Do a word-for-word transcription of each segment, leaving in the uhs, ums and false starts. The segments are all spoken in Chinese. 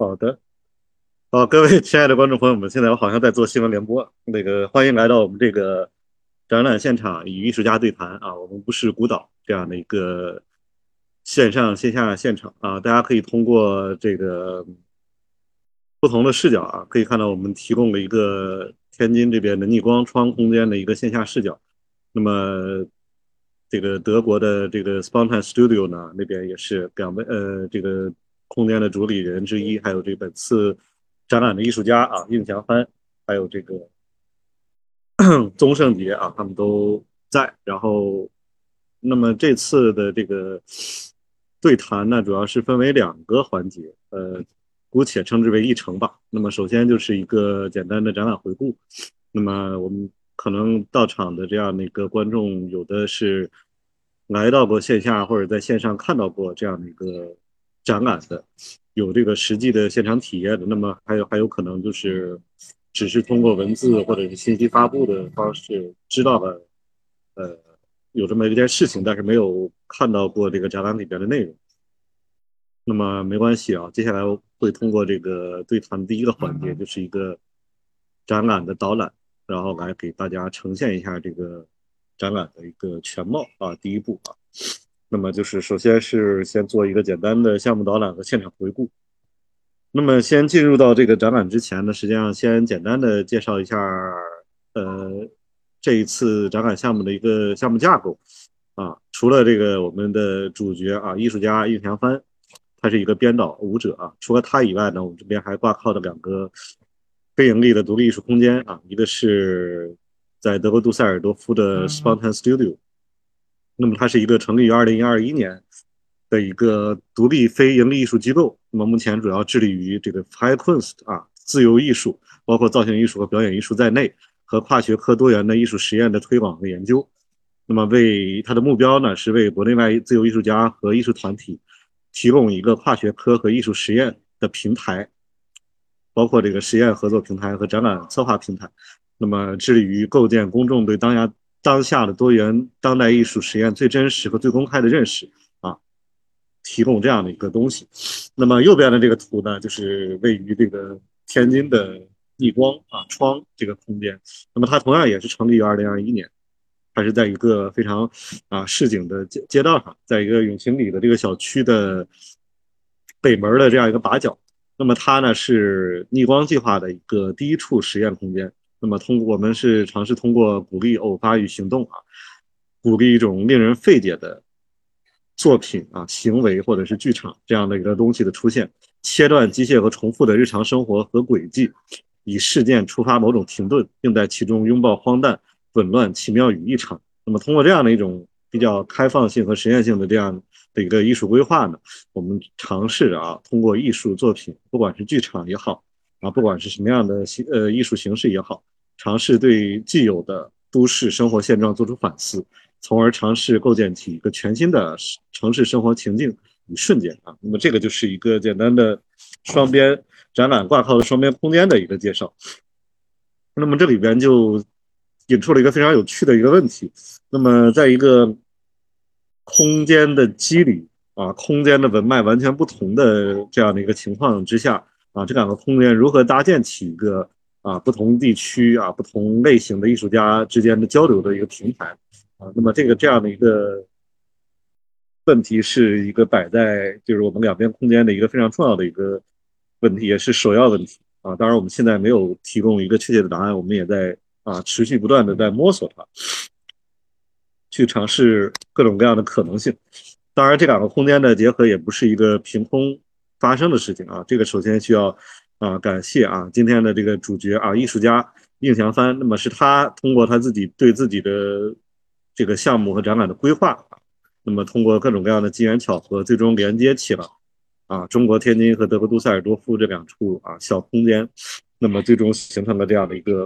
好的，好，各位亲爱的观众朋友们，现在我好像在做新闻联播，那个欢迎来到我们这个展览现场与艺术家对谈啊，我们不是孤岛这样的一个线上线下现场啊，大家可以通过这个不同的视角啊，可以看到我们提供了一个天津这边的逆光窗空间的一个线下视角。那么，这个德国的这个 Spontan Studio 呢，那边也是两位呃这个空间的主理人之一，还有这本次展览的艺术家啊，应祥帆，还有这个宗盛杰啊，他们都在。然后，那么这次的这个对谈呢，主要是分为两个环节，呃，姑且称之为议程吧。那么首先就是一个简单的展览回顾。那么我们可能到场的这样的一个观众，有的是来到过线下或者在线上看到过这样的一个展览的，有这个实际的现场体验的。那么还有还有可能就是只是通过文字或者是信息发布的方式知道了，呃，有这么一件事情，但是没有看到过这个展览里边的内容。那么没关系啊，接下来会通过这个对谈的第一个环节，就是一个展览的导览，然后来给大家呈现一下这个展览的一个全貌啊。第一步啊，那么就是首先是先做一个简单的项目导览和现场回顾。那么先进入到这个展览之前呢，实际上先简单的介绍一下，呃，这一次展览项目的一个项目架构啊。除了这个我们的主角啊，艺术家应祥帆，他是一个编导舞者啊。除了他以外呢，我们这边还挂靠的两个非盈利的独立艺术空间啊，一个是在德国杜塞尔多夫的 Spontan Studio，那么它是一个成立于二零二一年的一个独立非盈利艺术机构。那么目前主要致力于这个 Freie Kunst 啊，自由艺术，包括造型艺术和表演艺术在内，和跨学科多元的艺术实验的推广和研究。那么为它的目标呢，是为国内外自由艺术家和艺术团体提供一个跨学科和艺术实验的平台，包括这个实验合作平台和展览策划平台。那么致力于构建公众对当下当下的多元当代艺术实验最真实和最公开的认识啊，提供这样的一个东西。那么右边的这个图呢，就是位于这个天津的逆光啊窗这个空间。那么它同样也是成立于二零二一年，它是在一个非常啊市井的街街道上，在一个永庆里的这个小区的北门的这样一个把角。那么它呢是逆光计划的一个第一处实验空间。那么通过我们是尝试通过鼓励偶发与行动啊，鼓励一种令人费解的作品啊、行为或者是剧场这样的一个东西的出现，切断机械和重复的日常生活和轨迹，以事件触发某种停顿，并在其中拥抱荒诞、紊乱、奇妙与异常。那么通过这样的一种比较开放性和实验性的这样的一个艺术规划呢，我们尝试着啊，通过艺术作品，不管是剧场也好啊，不管是什么样的呃艺术形式也好，尝试对既有的都市生活现状做出反思，从而尝试构建起一个全新的城市生活情境与瞬间啊。那么这个就是一个简单的双边展览挂靠的双边空间的一个介绍。那么这里边就引出了一个非常有趣的一个问题。那么在一个空间的机理啊，空间的文脉完全不同的这样的一个情况之下啊，这两个空间如何搭建起一个啊不同地区啊不同类型的艺术家之间的交流的一个平台啊？那么这个这样的一个问题是一个摆在就是我们两边空间的一个非常重要的一个问题，也是首要问题啊。当然，我们现在没有提供一个确切的答案，我们也在啊持续不断的在摸索它，去尝试各种各样的可能性。当然，这两个空间的结合也不是一个凭空发生的事情啊。这个首先需要啊感谢啊今天的这个主角啊艺术家应祥帆。那么是他通过他自己对自己的这个项目和展览的规划，那么通过各种各样的机缘巧合，最终连接起了啊中国天津和德国杜塞尔多夫这两处啊小空间，那么最终形成了这样的一个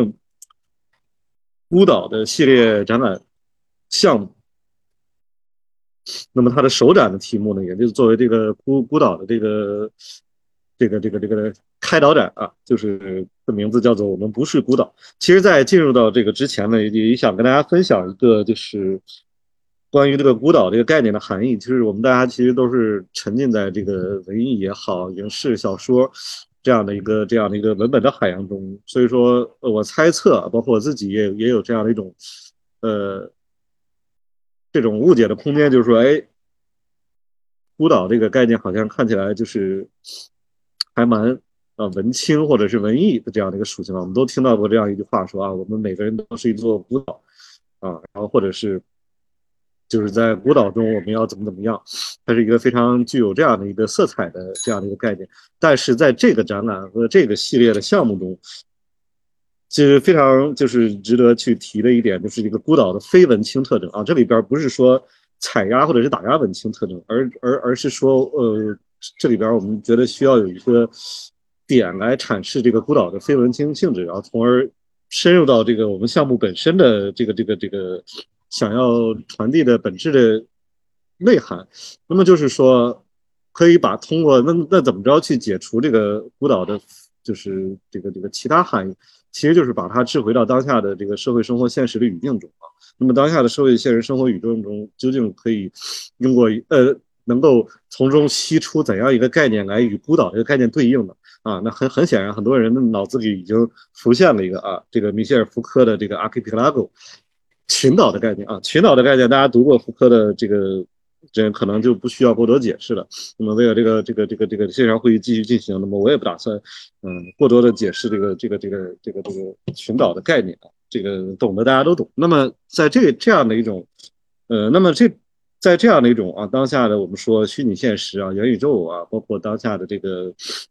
孤岛的系列展览项目。那么它的首展的题目呢，也就是作为这个孤孤岛的这个这个这个这个开导展啊，就是的名字叫做"我们不是孤岛"。其实，在进入到这个之前呢，也想跟大家分享一个就是关于这个孤岛这个概念的含义，就是我们大家其实都是沉浸在这个文艺也好、影视、小说这样的一个这样的一个文本的海洋中。所以说，呃我猜测，包括我自己也也有这样的一种呃这种误解的空间，就是说，哎，孤岛这个概念好像看起来就是还蛮呃文青或者是文艺的这样的一个属性啊。我们都听到过这样一句话说啊，我们每个人都是一座孤岛啊，然后或者是就是在孤岛中我们要怎么怎么样，它是一个非常具有这样的一个色彩的这样的一个概念。但是在这个展览和这个系列的项目中，其实非常就是值得去提的一点，就是这个孤岛的非文青特征啊。这里边不是说踩压或者是打压文青特征，而而而是说，呃，这里边我们觉得需要有一个点来阐释这个孤岛的非文青性质，然后从而深入到这个我们项目本身的这个这个这个想要传递的本质的内涵。那么就是说，可以把通过那那怎么着去解除这个孤岛的，就是这个这个其他含义。其实就是把它置回到当下的这个社会生活现实的语境中啊。那么当下的社会现实生活语境中，究竟可以用过呃，能够从中吸出怎样一个概念来与孤岛这个概念对应的啊？那很很显然，很多人的脑子里已经浮现了一个啊，这个米歇尔·福柯的这个 archipelago 群岛的概念啊。群岛的概念，大家读过福柯的这个。这可能就不需要过多解释了。那么，为了这个这个这个这个线上会议继续进行，那么我也不打算嗯过多的解释这个这个这个这个这个群岛的概念啊，这个懂的大家都懂。那么，在这这样的一种呃，那么这在这样的一种啊当下的我们说虚拟现实啊、元宇宙啊，包括当下的这个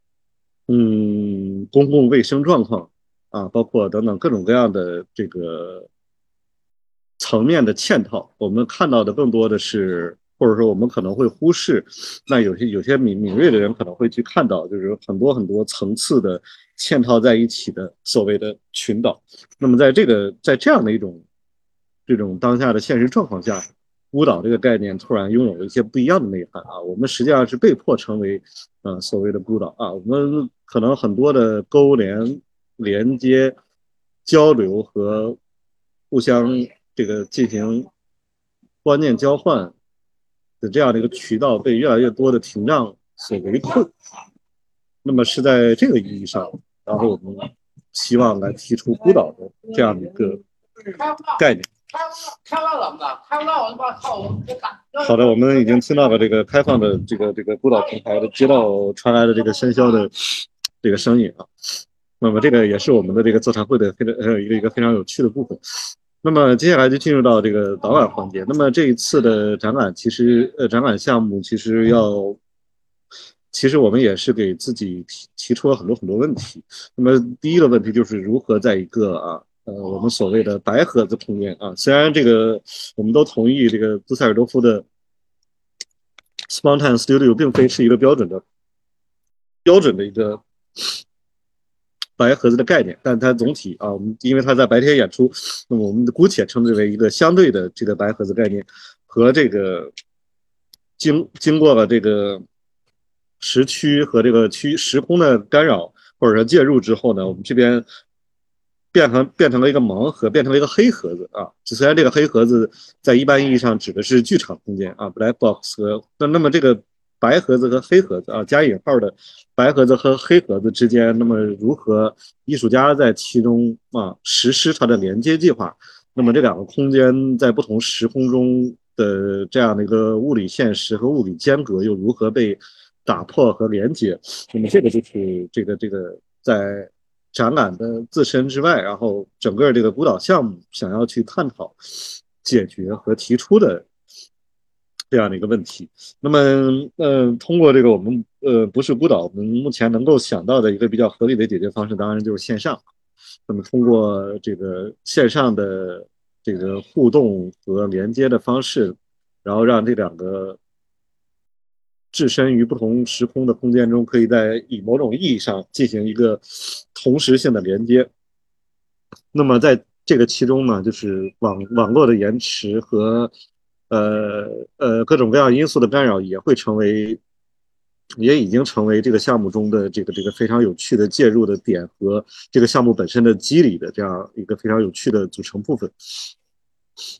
嗯公共卫生状况啊，包括等等各种各样的这个层面的嵌套，我们看到的更多的是，或者说我们可能会忽视，那有些有些敏敏锐的人可能会去看到，就是很多很多层次的嵌套在一起的所谓的群岛。那么在这个在这样的一种这种当下的现实状况下，孤岛这个概念突然拥有了一些不一样的内涵啊。我们实际上是被迫成为呃所谓的孤岛啊。我们可能很多的勾连、连接、交流和互相这个进行观念交换的这样的一个渠道被越来越多的屏障所围困。那么是在这个意义上，然后我们希望来提出孤岛的这样的一个概念。好的，我们已经听到了这个开放的这个这个孤岛平台的街道传来的这个喧嚣的这个声音啊。那么这个也是我们的这个座谈会的非常呃一个一个非常有趣的部分。那么接下来就进入到这个导览环节。那么这一次的展览，其实呃展览项目其实要，其实我们也是给自己提提出了很多很多问题。那么第一个问题就是如何在一个啊呃我们所谓的白盒子空间啊，虽然这个我们都同意这个杜塞尔多夫的 Spontan Studio 并非是一个标准的标准的一个白盒子的概念，但它总体啊，我们因为它在白天演出，那么我们姑且称之为一个相对的这个白盒子概念，和这个经经过了这个时区和这个区时空的干扰或者说介入之后呢，我们这边变成变成了一个盲盒，变成了一个黑盒子啊。虽然这个黑盒子在一般意义上指的是剧场空间啊 ，black box 和那那么这个白盒子和黑盒子啊，加引号的白盒子和黑盒子之间，那么如何艺术家在其中啊实施它的连接计划？那么这两个空间在不同时空中的这样的一个物理现实和物理间隔又如何被打破和连接？那么这个就是这个这个在展览的自身之外，然后整个这个孤岛项目想要去探讨、解决和提出的这样的一个问题。那么，呃，通过这个我们呃不是孤岛，我们目前能够想到的一个比较合理的解决方式，当然就是线上。那么通过这个线上的这个互动和连接的方式，然后让这两个置身于不同时空的空间中，可以在以某种意义上进行一个同时性的连接。那么在这个其中呢，就是网网络的延迟和呃呃各种各样因素的干扰也会成为，也已经成为这个项目中的这个这个非常有趣的介入的点和这个项目本身的机理的这样一个非常有趣的组成部分。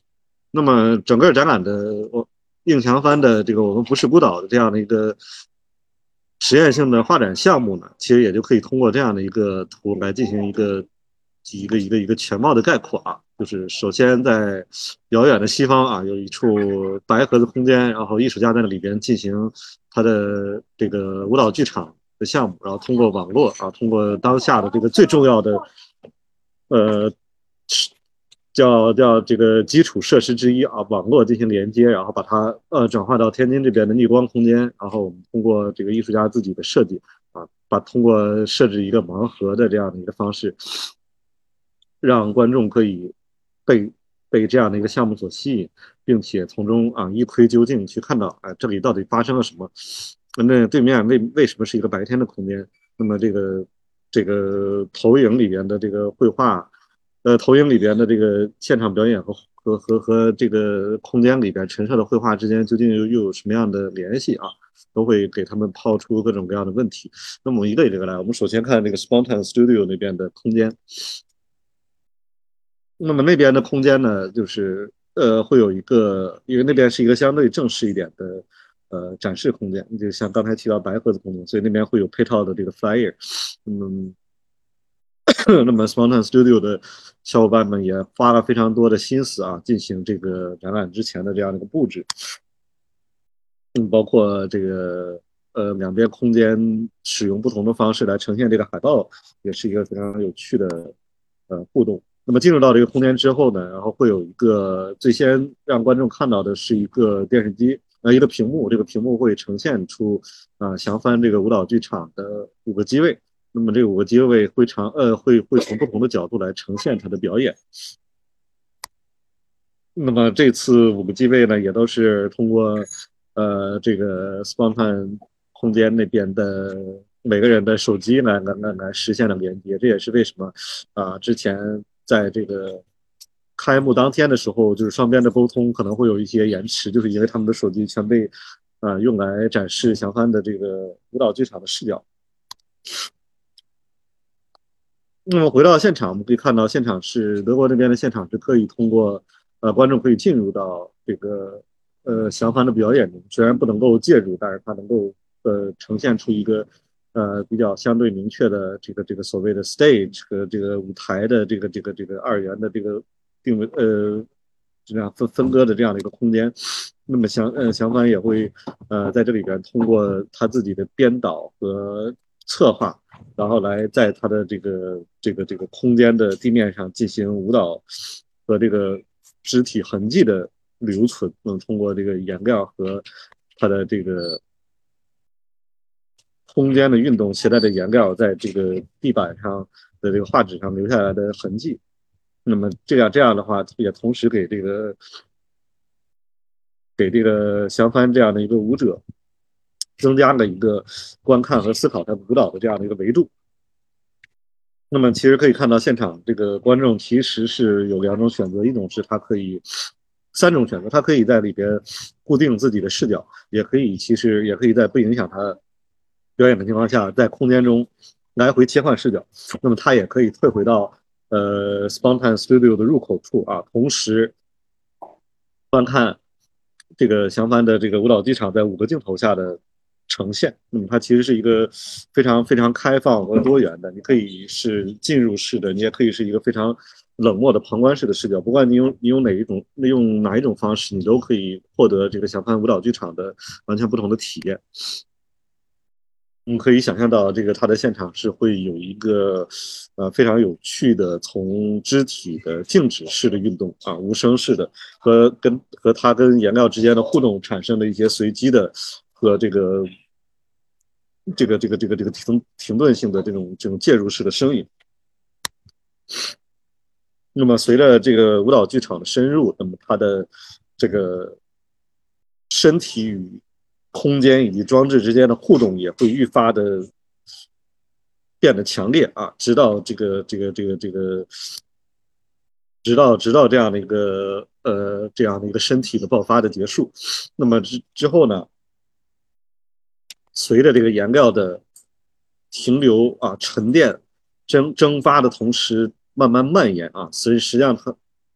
那么整个展览的我映墙帆的这个我们不是孤岛的这样的一个实验性的画展项目呢，其实也就可以通过这样的一个图来进行一个一个一个一个全貌的概括啊。就是首先在遥远的西方啊，有一处白盒子空间，然后艺术家在那里边进行他的这个舞蹈剧场的项目，然后通过网络啊，通过当下的这个最重要的呃叫叫这个基础设施之一啊，网络进行连接，然后把它呃转化到天津这边的逆光空间，然后我们通过这个艺术家自己的设计啊，把通过设置一个盲盒的这样的一个方式，让观众可以被被这样的一个项目所吸引，并且从中啊一窥究竟，去看到哎这里到底发生了什么，那对面为为什么是一个白天的空间？那么这个这个投影里边的这个绘画，呃，投影里边的这个现场表演和和和和这个空间里边陈设的绘画之间究竟又又有什么样的联系啊？都会给他们抛出各种各样的问题。那么我们一个一个来，我们首先看这个 Spontan Studio 那边的空间。那么那边的空间呢，就是呃会有一个，因为那边是一个相对正式一点的呃展示空间，就像刚才提到白盒子空间，所以那边会有配套的这个 flyer。嗯，那么 Spontan Studio 的小伙伴们也花了非常多的心思啊，进行这个展览之前的这样的一个布置。嗯，包括这个呃两边空间使用不同的方式来呈现这个海报，也是一个非常有趣的呃互动。那么进入到这个空间之后呢，然后会有一个最先让观众看到的是一个电视机，呃一个屏幕，这个屏幕会呈现出啊、呃、详翻这个舞蹈剧场的五个机位。那么这五个机位会长呃会会从不同的角度来呈现它的表演。那么这次五个机位呢，也都是通过呃这个 Spontan 空间那边的每个人的手机来来来来实现了连接。这也是为什么啊、呃之前在这个开幕当天的时候，就是双边的沟通可能会有一些延迟，就是因为他们的手机全被啊、呃用来展示详帆的这个舞蹈剧场的视角。那么回到现场，我们可以看到现场是德国那边的现场是可以通过呃观众可以进入到这个呃详帆的表演中，虽然不能够介入，但是它能够呃呈现出一个呃比较相对明确的这个这个所谓的 stage 和这个舞台的这个这个这个二元的这个定位呃这样分分割的这样的一个空间。那么详呃详帆也会呃在这里边通过他自己的编导和策划。然后来在它的这个这个这个空间的地面上进行舞蹈和这个肢体痕迹的留存，能通过这个颜料和它的这个空间的运动携带的颜料在这个地板上的这个画纸上留下来的痕迹。那么这样这样的话，也同时给这个给这个降帆这样的一个舞者增加了一个观看和思考他舞蹈的这样的一个维度。那么其实可以看到，现场这个观众其实是有两种选择，一种是他可以三种选择，他可以在里边固定自己的视角，也可以其实也可以在不影响他表演的情况下，在空间中来回切换视角。那么他也可以退回到呃 Spontan Studio 的入口处啊，同时观看这个降帆的这个舞蹈剧场在五个镜头下的呈现。嗯，它其实是一个非常非常开放和多元的，你可以是进入式的，你也可以是一个非常冷漠的旁观式的视角。不管你用你用哪一种，利用哪一种方式，你都可以获得这个降帆舞蹈剧场的完全不同的体验。我们可以想象到，这个它的现场是会有一个呃非常有趣的从肢体的静止式的运动啊，无声式的和跟和它跟颜料之间的互动产生的一些随机的和这个这个这个这个这个停停顿性的这种这种介入式的声音。那么随着这个舞蹈剧场的深入，那么它的这个身体与空间以及装置之间的互动也会愈发的变得强烈啊，直到这个这个这个这个，直到直到这样的一个呃这样的一个身体的爆发的结束。那么之之后呢，随着这个颜料的停留啊沉淀蒸蒸发的同时慢慢蔓延啊，所以实际上它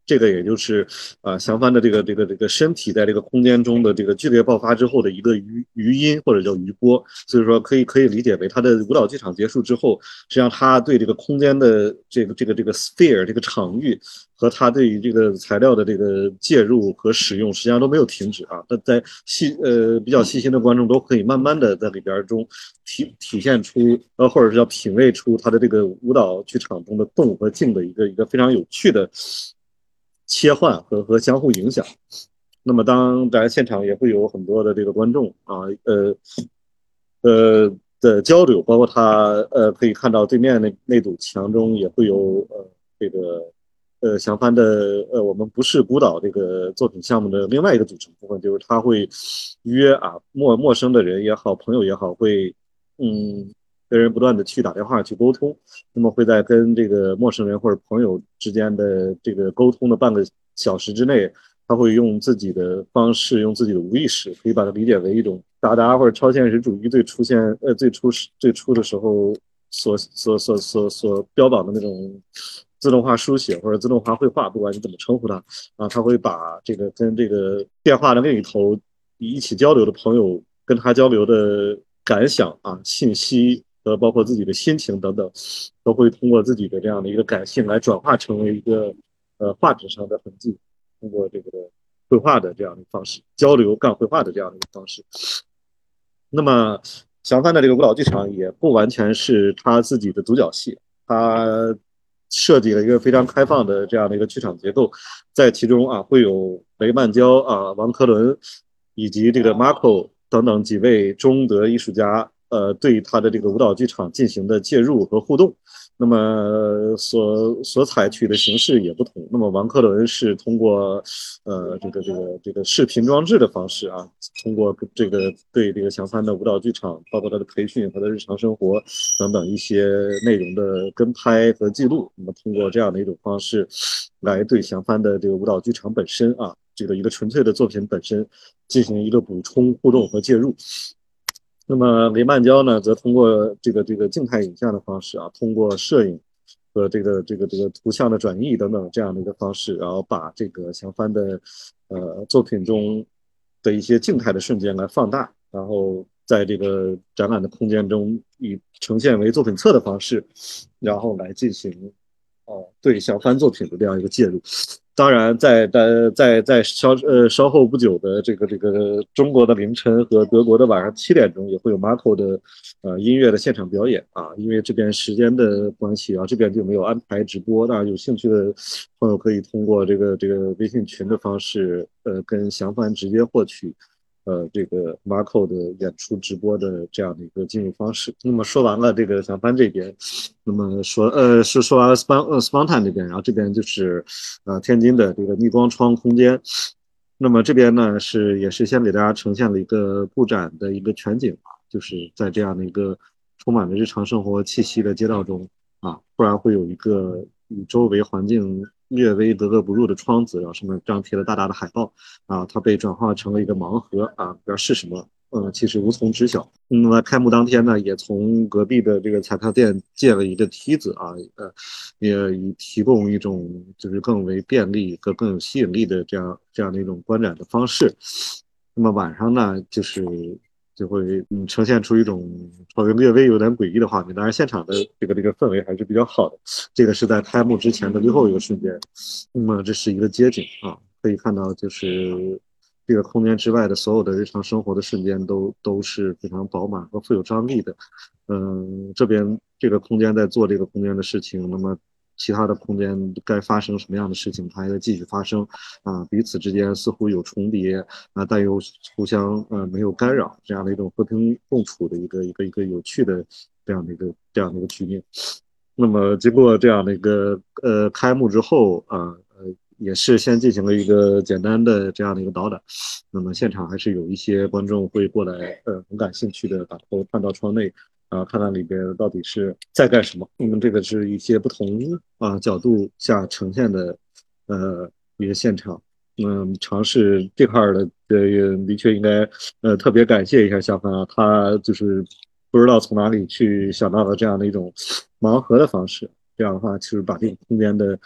这个也就是啊降帆的这个这个这个身体在这个空间中的这个剧烈爆发之后的一个余余音或者叫余波，所以说可以可以理解为他的舞蹈剧场结束之后，实际上他对这个空间的这个这个这个 sphere 这个场域和他对于这个材料的这个介入和使用，实际上都没有停止啊。那在细呃比较细心的观众都可以慢慢的在里边中体体现出呃或者是叫品味出他的这个舞蹈剧场中的动和静的一个一个非常有趣的切换和和相互影响。那么当然现场也会有很多的这个观众啊，呃呃的交流，包括他呃可以看到对面那那堵墙中也会有呃这个呃降帆的呃我们不是孤岛这个作品项目的另外一个组成部分，就是他会约啊陌陌生的人也好，朋友也好，会嗯跟人不断的去打电话去沟通，那么会在跟这个陌生人或者朋友之间的这个沟通的半个小时之内，他会用自己的方式，用自己的无意识，可以把它理解为一种达达或者超现实主义最出现呃最初最初的时候所所所所所标榜的那种自动化书写或者自动化绘画，不管你怎么称呼它啊，他会把这个跟这个电话的另一头一起交流的朋友跟他交流的感想啊、信息和包括自己的心情等等，都会通过自己的这样的一个感性来转化成为一个呃画纸上的痕迹，通过这个绘画的这样的方式交流干绘画的这样的一个方式。那么降帆的这个舞蹈剧场也不完全是他自己的独角戏，他设计了一个非常开放的这样的一个剧场结构，在其中啊会有雷曼焦啊、王科伦以及这个 Marco 等等几位中德艺术家，呃，对他的这个舞蹈剧场进行的介入和互动。那么所所采取的形式也不同。那么王克伦是通过呃这个这个这个视频装置的方式啊，通过这个对这个降帆的舞蹈剧场，包括他的培训和他的日常生活等等一些内容的跟拍和记录，那么通过这样的一种方式，来对降帆的这个舞蹈剧场本身啊，这个一个纯粹的作品本身进行一个补充、互动和介入。那么雷曼焦呢，则通过这个这个静态影像的方式啊，通过摄影和这个这个这个图像的转译等等这样的一个方式，然后把这个降帆的呃作品中的一些静态的瞬间来放大，然后在这个展览的空间中以呈现为作品册的方式，然后来进行呃对降帆作品的这样一个介入。当然在，在在在稍呃稍后不久的这个这个中国的凌晨和德国的晚上七点钟，也会有 Marco 的呃音乐的现场表演啊。因为这边时间的关系啊，这边就没有安排直播。那有兴趣的朋友可以通过这个这个微信群的方式，呃，跟降帆直接获取呃这个 Marco 的演出直播的这样的一个进入方式。那么说完了这个降帆这边，那么说呃是说完了 Span 呃 Spontan 这边，然后这边就是呃天津的这个逆光窗空间。那么这边呢是也是先给大家呈现了一个布展的一个全景啊，就是在这样的一个充满了日常生活气息的街道中啊，突然会有一个与周围环境略微格格不入的窗子，然后上面张贴了大大的海报啊，它被转化成了一个盲盒啊，不知道是什么。呃，其实无从知晓。那么开幕当天呢，也从隔壁的这个彩票店借了一个梯子啊，呃，也以提供一种就是更为便利和更有吸引力的这样这样的一种观展的方式。那么晚上呢，就是就会嗯呈现出一种稍微略微有点诡异的画面，当然现场的这个这个氛围还是比较好的。这个是在开幕之前的最后一个瞬间，那么这是一个街景啊，可以看到就是这个空间之外的所有的日常生活的瞬间都都是非常饱满和富有张力的。嗯，这边这个空间在做这个空间的事情，那么其他的空间该发生什么样的事情，它还在继续发生啊，彼此之间似乎有重叠啊，但又互相呃没有干扰，这样的一种和平共处的一个一个一个有趣的这样的一个这样的一个局面。那么经过这样的一个呃开幕之后啊，呃也是先进行了一个简单的这样的一个导览。那么现场还是有一些观众会过来，呃，很感兴趣的把头探到窗内，啊，看看里边到底是在干什么。那么这个是一些不同啊角度下呈现的，呃，一个现场。嗯，尝试这块儿的，呃，的确应该，呃，特别感谢一下小凡啊，他就是不知道从哪里去想到了这样的一种盲盒的方式，这样的话，就是把这个空间的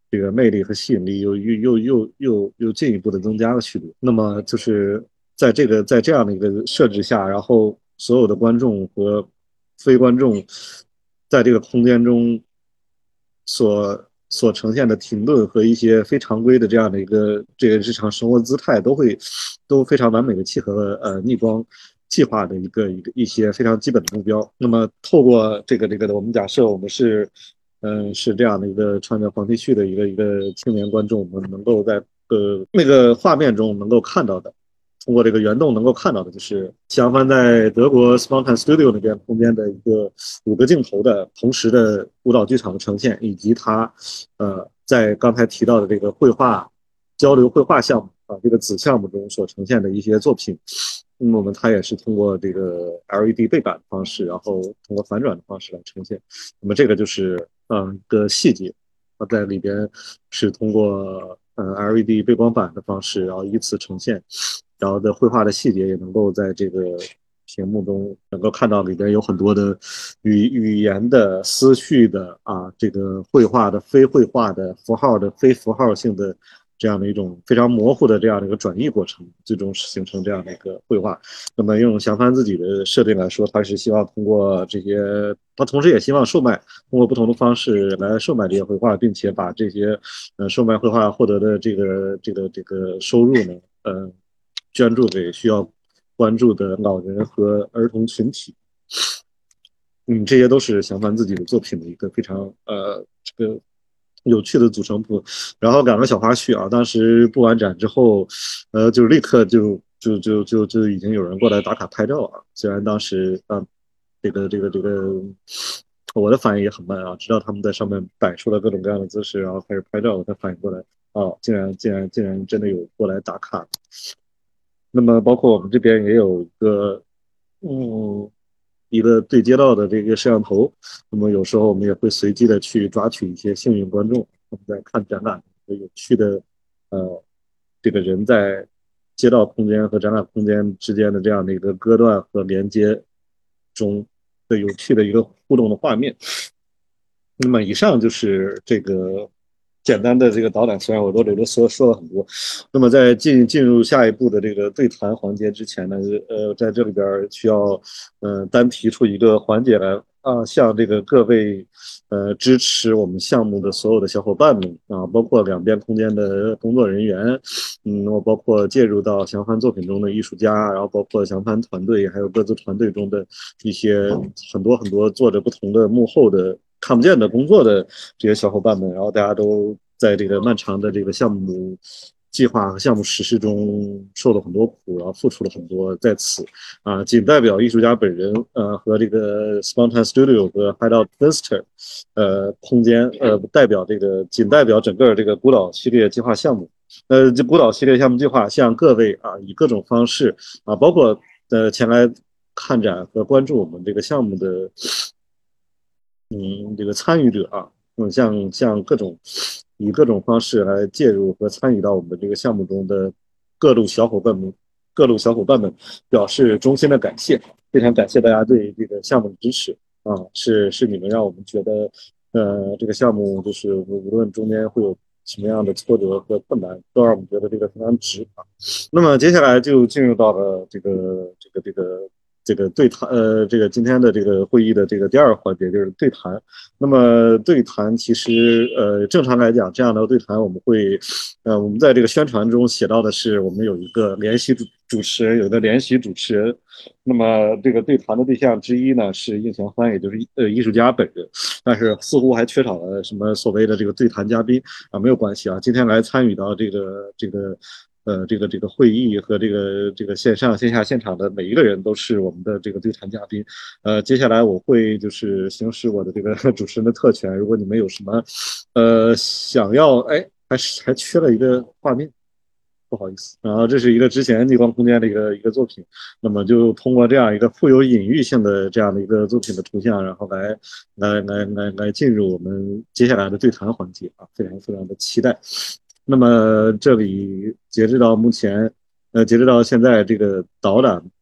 这个魅力和吸引力又又又又又又进一步的增加了许多。那么就是在这个在这样的一个设置下，然后所有的观众和非观众在这个空间中所所呈现的停顿和一些非常规的这样的一个这个日常生活姿态，都会都非常完美的契合呃逆光计划的一个一个一些非常基本的目标。那么透过这个这个的，我们假设我们是嗯、呃、是这样的一个穿着黄 T 恤的一个一个青年观众，我们能够在呃那个画面中能够看到的。通过这个原动能够看到的，就是相反在德国 Spontan Studio 那边空间的一个五个镜头的同时的舞蹈剧场的呈现，以及它呃在刚才提到的这个绘画交流绘画项目啊这个子项目中所呈现的一些作品。那么我们它也是通过这个 L E D 背板的方式，然后通过反转的方式来呈现。那么这个就是嗯、呃、一个细节，它在里边是通过呃 L E D 背光板的方式，然后依次呈现。然后的绘画的细节也能够在这个屏幕中能够看到，里边有很多的语语言的、思绪的啊，这个绘画的、非绘画的、符号的、非符号性的这样的一种非常模糊的这样的一个转译过程，最终形成这样的一个绘画。那么用祥帆自己的设定来说，他是希望通过这些，他同时也希望售卖，通过不同的方式来售卖这些绘画，并且把这些呃售卖绘画获得的这个这个这个收入呢，呃。捐助给需要关注的老人和儿童群体。嗯，这些都是祥帆自己的作品的一个非常呃这个有趣的组成部分。然后两个小花絮啊，当时布完展之后，呃，就立刻就就就就就已经有人过来打卡拍照啊。虽然当时啊，这个这个这个我的反应也很慢啊，直到他们在上面摆出了各种各样的姿势，然后开始拍照，我才反应过来，哦，竟然竟然竟然真的有过来打卡。那么包括我们这边也有一个，嗯，一个对接到的这个摄像头，那么有时候我们也会随机的去抓取一些幸运观众，他们在看展览有趣的，呃，这个人在街道空间和展览空间之间的这样的一个割断和连接中的有趣的一个互动的画面。那么以上就是这个简单的这个导览，虽然我都啰啰嗦说了很多。那么在进进入下一步的这个对谈环节之前呢，呃，在这里边需要呃单提出一个环节来啊，向这个各位呃支持我们项目的所有的小伙伴们啊，包括两边空间的工作人员，嗯，那么包括介入到祥帆作品中的艺术家，然后包括祥帆团队，还有各自团队中的一些很多很多做着不同的幕后的看不见的工作的这些小伙伴们，然后大家都在这个漫长的这个项目计划和项目实施中受了很多苦，然后付出了很多，在此啊，仅代表艺术家本人，呃，和这个 Spontan Studio 和 Hideout Visitor，呃，空间，呃，代表这个仅代表整个这个孤岛系列计划项目，呃，这孤岛系列项目计划向各位啊，以各种方式啊，包括呃前来看展和关注我们这个项目的。嗯，这个参与者啊，嗯，像像各种以各种方式来介入和参与到我们这个项目中的各路小伙伴们，各路小伙伴们表示衷心的感谢，非常感谢大家对这个项目的支持啊，是是你们让我们觉得，呃，这个项目就是无论中间会有什么样的挫折和困难，都让我们觉得这个非常值啊。那么接下来就进入到了这个这个这个这个对谈，呃，这个今天的这个会议的这个第二环节就是对谈。那么对谈其实，呃，正常来讲，这样的对谈我们会，呃，我们在这个宣传中写到的是，我们有一个联席主主持人，有一个联席主持人。那么这个对谈的对象之一呢是应祥帆，也就是呃艺术家本人，但是似乎还缺少了什么所谓的这个对谈嘉宾啊，没有关系啊，今天来参与到这个这个。呃，这个这个会议和这个这个线上线下现场的每一个人都是我们的这个对谈嘉宾。呃，接下来我会就是行使我的这个主持人的特权，如果你们有什么呃想要，哎，还是还缺了一个画面，不好意思。然后这是一个之前逆光空间的一个一个作品，那么就通过这样一个富有隐喻性的这样的一个作品的图像，然后来来来来来进入我们接下来的对谈环节啊，非常非常的期待。那么这里截止到目前，呃，截止到现在，这个导览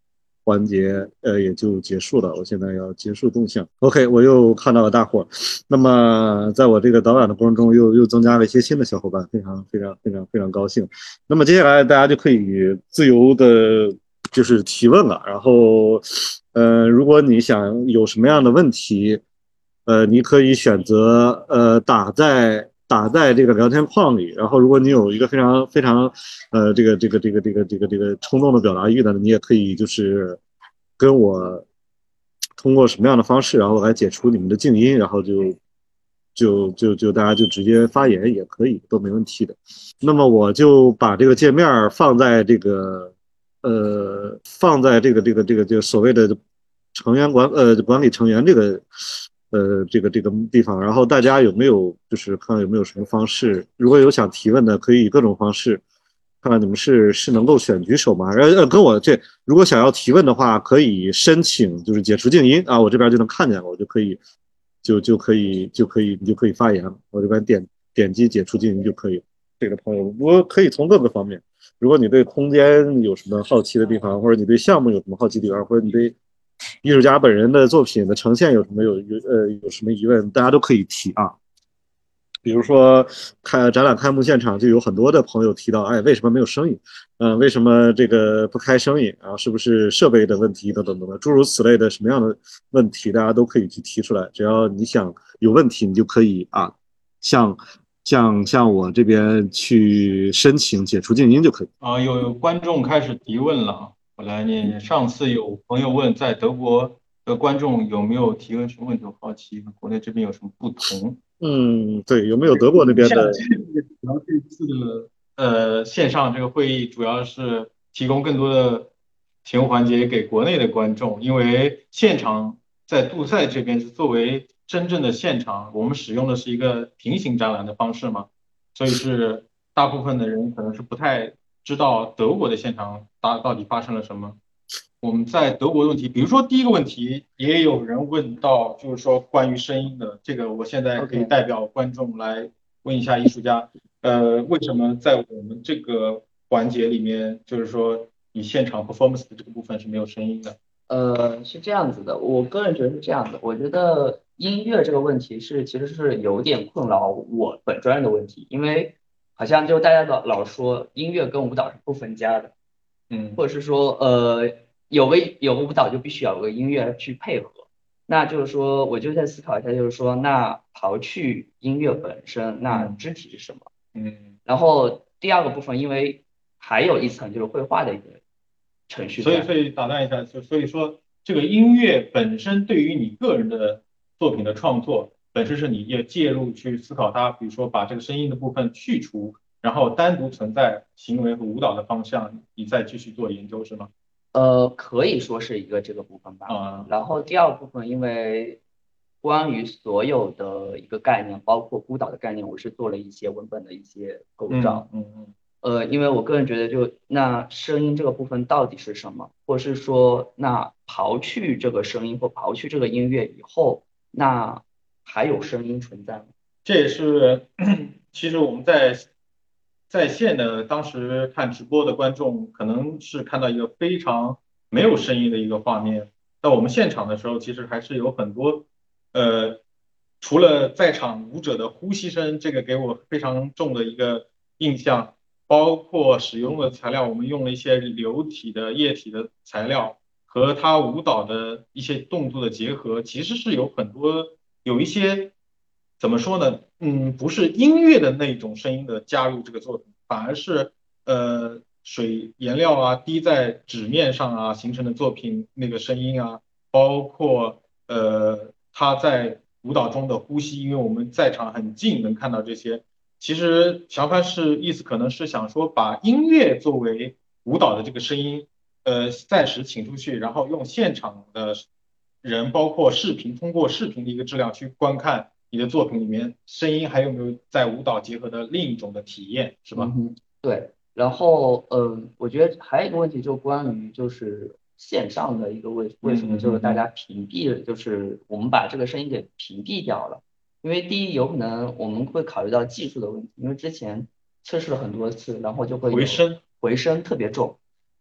环节呃也就结束了。我现在要结束动向。OK，我又看到了大伙儿。那么在我这个导演的过程中又，又增加了一些新的小伙伴，非常非常非常非常高兴。那么接下来大家就可以自由的，就是提问了。然后，呃，如果你想有什么样的问题，呃，你可以选择呃打在打在这个聊天框里。然后，如果你有一个非常非常呃这个这个这个这个这个这个冲动的表达欲呢，你也可以就是跟我通过什么样的方式，然后来解除你们的静音，然后就就就就大家就直接发言也可以，都没问题的。那么我就把这个界面放在这个呃放在这个这个这个这个所谓的成员管呃管理成员这个呃这个这个地方，然后大家有没有就是看看有没有什么方式，如果有想提问的，可以以各种方式。看看你们是是能够选举手吗？呃呃，跟我这如果想要提问的话，可以申请就是解除静音啊，我这边就能看见了，我就可以就就可以就可以你就可以发言了，我这边点点击解除静音就可以。这个朋友，我可以从各个方面，如果你对空间有什么好奇的地方，或者你对项目有什么好奇的地方，或者你对艺术家本人的作品的呈现有什么有有呃有什么疑问，大家都可以提啊。比如说开展览开幕现场就有很多的朋友提到，哎，为什么没有声音？嗯、呃，为什么这个不开声音啊？是不是设备的问题等等等等，诸如此类的什么样的问题，大家都可以去提出来。只要你想有问题，你就可以啊，向向向我这边去申请解除静音就可以。 啊，有有观众开始提问了啊，我来念念。上次有朋友问，在德国的观众有没有提问什么问题？我好奇和国内这边有什么不同？ 嗯，对，有没有德国那边的？ 像这个主要这次的呃线上这个会议，主要是提供更多的提问环节给国内的观众，因为现场在杜塞这边是作为真正的现场，我们使用的是一个平行展览的方式嘛，所以是大部分的人可能是不太知道德国的现场到到底发生了什么。我们在德国的问题，比如说第一个问题，也有人问到，就是说关于声音的这个，我现在可以 OK， 代表观众来问一下艺术家，呃，为什么在我们这个环节里面，就是说你现场 performance 的这个部分是没有声音的？ 呃，是这样子的，我个人觉得是这样的，我觉得音乐这个问题是其实是有点困扰我本专业的问题，因为好像就大家老老说音乐跟舞蹈是不分家的， 嗯或者是说呃有个有个舞蹈就必须要有个音乐去配合，那就是说我就在思考一下，就是说那刨去音乐本身，那嗯肢体是什么？ 嗯， 然后第二个部分，因为还有一层就是绘画的一个程序在。 所以所以打断一下，就所以说这个音乐本身对于你个人的作品的创作，本身是你也介入去思考它，比如说把这个声音的部分去除，然后单独存在行为和舞蹈的方向，你再继续做研究，是吗？ 呃，可以说是一个这个部分吧。 啊， 然后第二部分，因为关于所有的一个概念，包括孤岛的概念，我是做了一些文本的一些构造。 嗯嗯嗯呃，因为我个人觉得就，那声音这个部分到底是什么，或是说，那刨去这个声音或刨去这个音乐以后，那还有声音存在吗？ 这也是其实我们在在线的当时看直播的观众，可能是看到一个非常没有声音的一个画面。在我们现场的时候，其实还是有很多呃，除了在场舞者的呼吸声，这个给我非常重的一个印象，包括使用的材料，我们用了一些流体的液体的材料。和他舞蹈的一些动作的结合，其实是有很多有一些怎么说呢？嗯，不是音乐的那种声音的加入这个作品，反而是呃水颜料啊滴在纸面上啊形成的作品那个声音啊，包括呃他在舞蹈中的呼吸，因为我们在场很近能看到这些。其实乔帆是意思可能是想说，把音乐作为舞蹈的这个声音。呃暂时请出去，然后用现场的人，包括视频，通过视频的一个质量去观看你的作品里面声音还有没有在舞蹈结合的另一种的体验，是吧？ 嗯哼，对。然后，嗯，我觉得还有一个问题，就关于就是线上的一个为为嗯什么就是大家嗯嗯屏蔽了，就是我们把这个声音给屏蔽掉了。因为第一，有可能我们会考虑到技术的问题，因为之前测试了很多次，然后就会有回声， 回声特别重。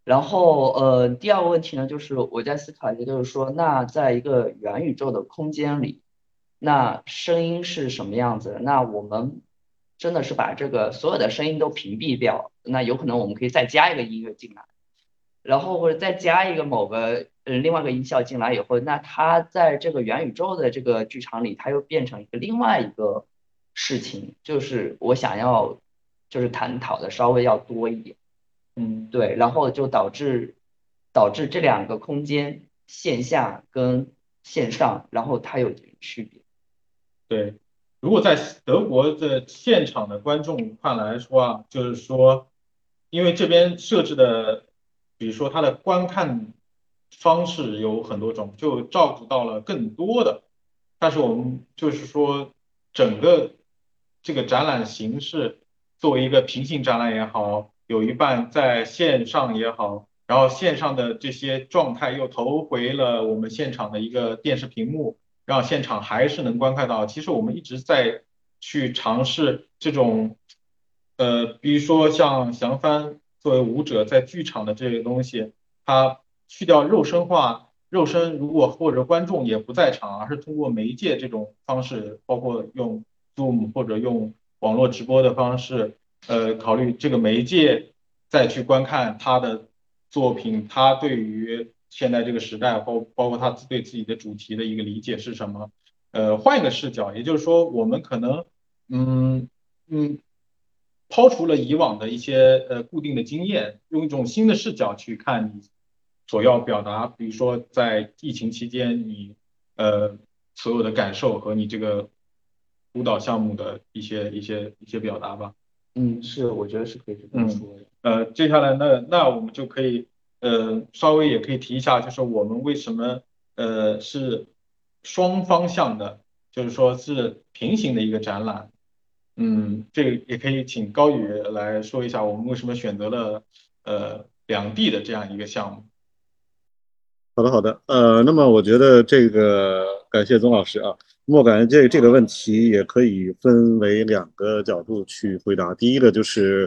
然后呃，第二个问题呢，就是我在思考一个，就是说，那在一个元宇宙的空间里，那声音是什么样子的？那我们真的是把这个所有的声音都屏蔽掉，那有可能我们可以再加一个音乐进来。然后或者再加一个某个呃另外一个音效进来以后，那它在这个元宇宙的这个剧场里，它又变成一个另外一个事情，就是我想要就是探讨的稍微要多一点， 嗯， 对，然后就导致导致这两个空间线下跟线上，然后它有这个区别。 对。如果在德国的现场的观众看来说啊，就是说，因为这边设置的，比如说它的观看方式有很多种，就照顾到了更多的。但是我们就是说，整个这个展览形式作为一个平行展览也好，有一半在线上也好，然后线上的这些状态又投回了我们现场的一个电视屏幕。让现场还是能观看到。其实我们一直在去尝试这种，呃，比如说像降帆作为舞者在剧场的这些东西，它去掉肉身化，肉身如果或者观众也不在场，而是通过媒介这种方式，包括用 Zoom 或者用网络直播的方式，呃，考虑这个媒介再去观看他的作品，他对于现在这个时代，包包括他对自己的主题的一个理解是什么？呃，换一个视角，也就是说，我们可能，嗯嗯，抛除了以往的一些呃固定的经验，用一种新的视角去看你所要表达，比如说在疫情期间你呃所有的感受和你这个舞蹈项目的一些一些一些表达吧。 嗯，是，我觉得是可以这么嗯， 说的。 呃，接下来那那我们就可以，呃，稍微也可以提一下，就是我们为什么呃是双方向的，就是说是平行的一个展览。嗯，这个也可以请高宇来说一下，我们为什么选择了呃两地的这样一个项目。 好的，好的，呃，那么我觉得这个感谢宗老师啊，那么我感觉这这个问题也可以分为两个角度去回答。第一个就是，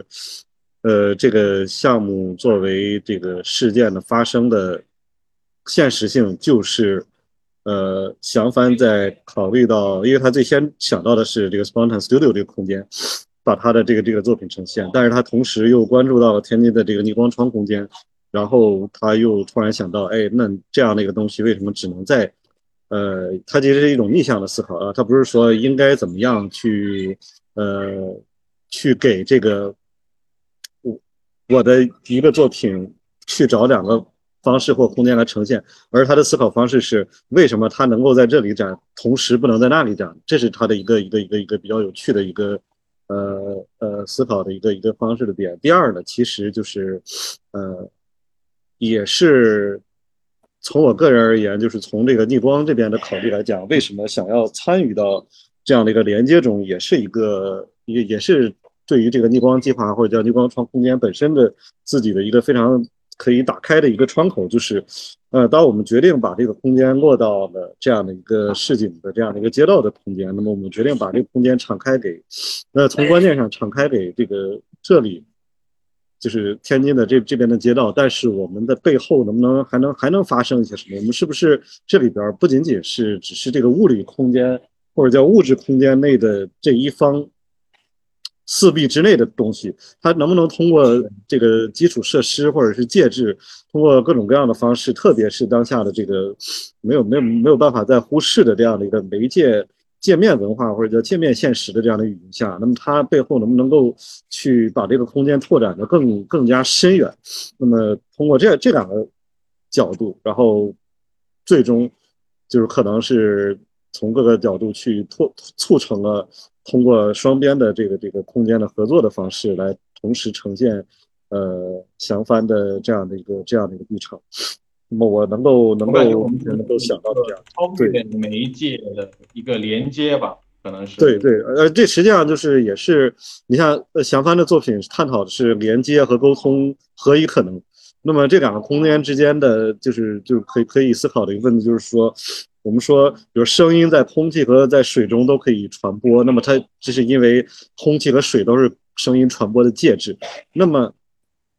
呃，这个项目作为这个事件的发生的现实性，就是呃，降帆在考虑到，因为他最先想到的是这个 Spontan Studio 这个空间，把他的这个这个作品呈现，但是他同时又关注到了天津的这个逆光窗空间。然后他又突然想到，哎，那这样的一个东西为什么只能在，呃，它其实是一种逆向的思考啊，它不是说应该怎么样去，呃，去给这个我我的一个作品去找两个方式或空间来呈现，而他的思考方式是为什么他能够在这里展，同时不能在那里展，这是他的一个一个一个一个比较有趣的一个呃呃思考的一个一个方式的点。第二呢，其实就是呃。也是从我个人而言，就是从这个逆光这边的考虑来讲，为什么想要参与到这样的一个连接中，也是一个也也是对于这个逆光计划或者叫逆光窗空间本身的自己的一个非常可以打开的一个窗口，就是呃，当我们决定把这个空间落到了这样的一个市井的这样的一个街道的空间，那么我们决定把这个空间敞开给，那从观念上敞开给这个这里。就是天津的这这边的街道，但是我们的背后能不能还能还能发生一些什么？我们是不是这里边不仅仅是只是这个物理空间或者叫物质空间内的这一方四壁之内的东西，它能不能通过这个基础设施或者是介质，通过各种各样的方式，特别是当下的这个没有没有没有办法再忽视的这样的一个媒介界面文化或者叫界面现实的这样的语境下，那么它背后能不能够去把这个空间拓展的更更加深远？那么通过这这两个角度，然后最终就是可能是从各个角度去拓促成了通过双边的这个这个空间的合作的方式来同时呈现呃降帆的这样的一个这样的一个历程。那么我能够能我感觉我够们是能够想到的这样， 超对。 越媒介的一个连接吧，可能是。 对对，呃，这实际上就是也是，你像呃降帆的作品探讨的是连接和沟通何以可能。那么这两个空间之间的，就是就是可以可以思考的一个问题，就是说，我们说，比如声音在空气和在水中都可以传播，那么它这是因为空气和水都是声音传播的介质。那么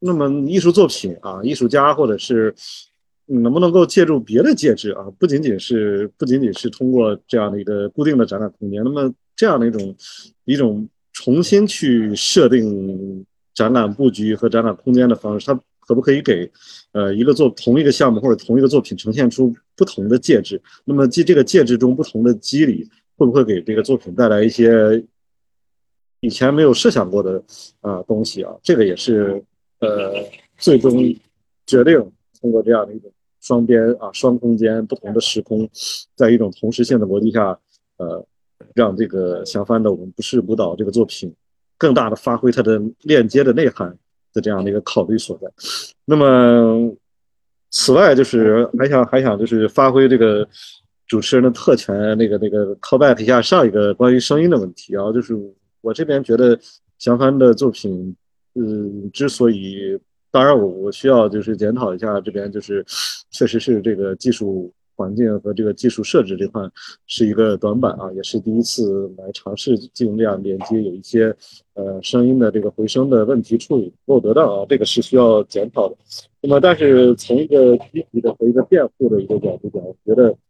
那么艺术作品啊，艺术家或者是能不能够借助别的介质啊，不仅仅是不仅仅是通过这样的一个固定的展览空间，那么这样的一种一种重新去设定展览布局和展览空间的方式，它可不可以给呃一个作同一个项目或者同一个作品呈现出不同的介质？那么这这个介质中不同的机理，会不会给这个作品带来一些以前没有设想过的啊、呃、东西啊？这个也是呃最终决定通过这样的一种双边啊双空间不同的时空，在一种同时性的逻辑下，呃，让这个祥帆的我们不是孤岛这个作品更大的发挥它的链接的内涵的这样的一个考虑所在。那么此外，就是还想还想就是发挥这个主持人的特权，那个那个 callback 一下上一个关于声音的问题啊，就是我这边觉得祥帆的作品，嗯，之所以，当然我我需要就是检讨一下这边就是确实是这个技术环境和这个技术设置这块是一个短板啊，也是第一次来尝试进行这样连接，有一些呃声音的这个回声的问题处理没有得到啊，这个是需要检讨的。那么，但是从一个积极的和一个辩护的一个角度讲，我觉得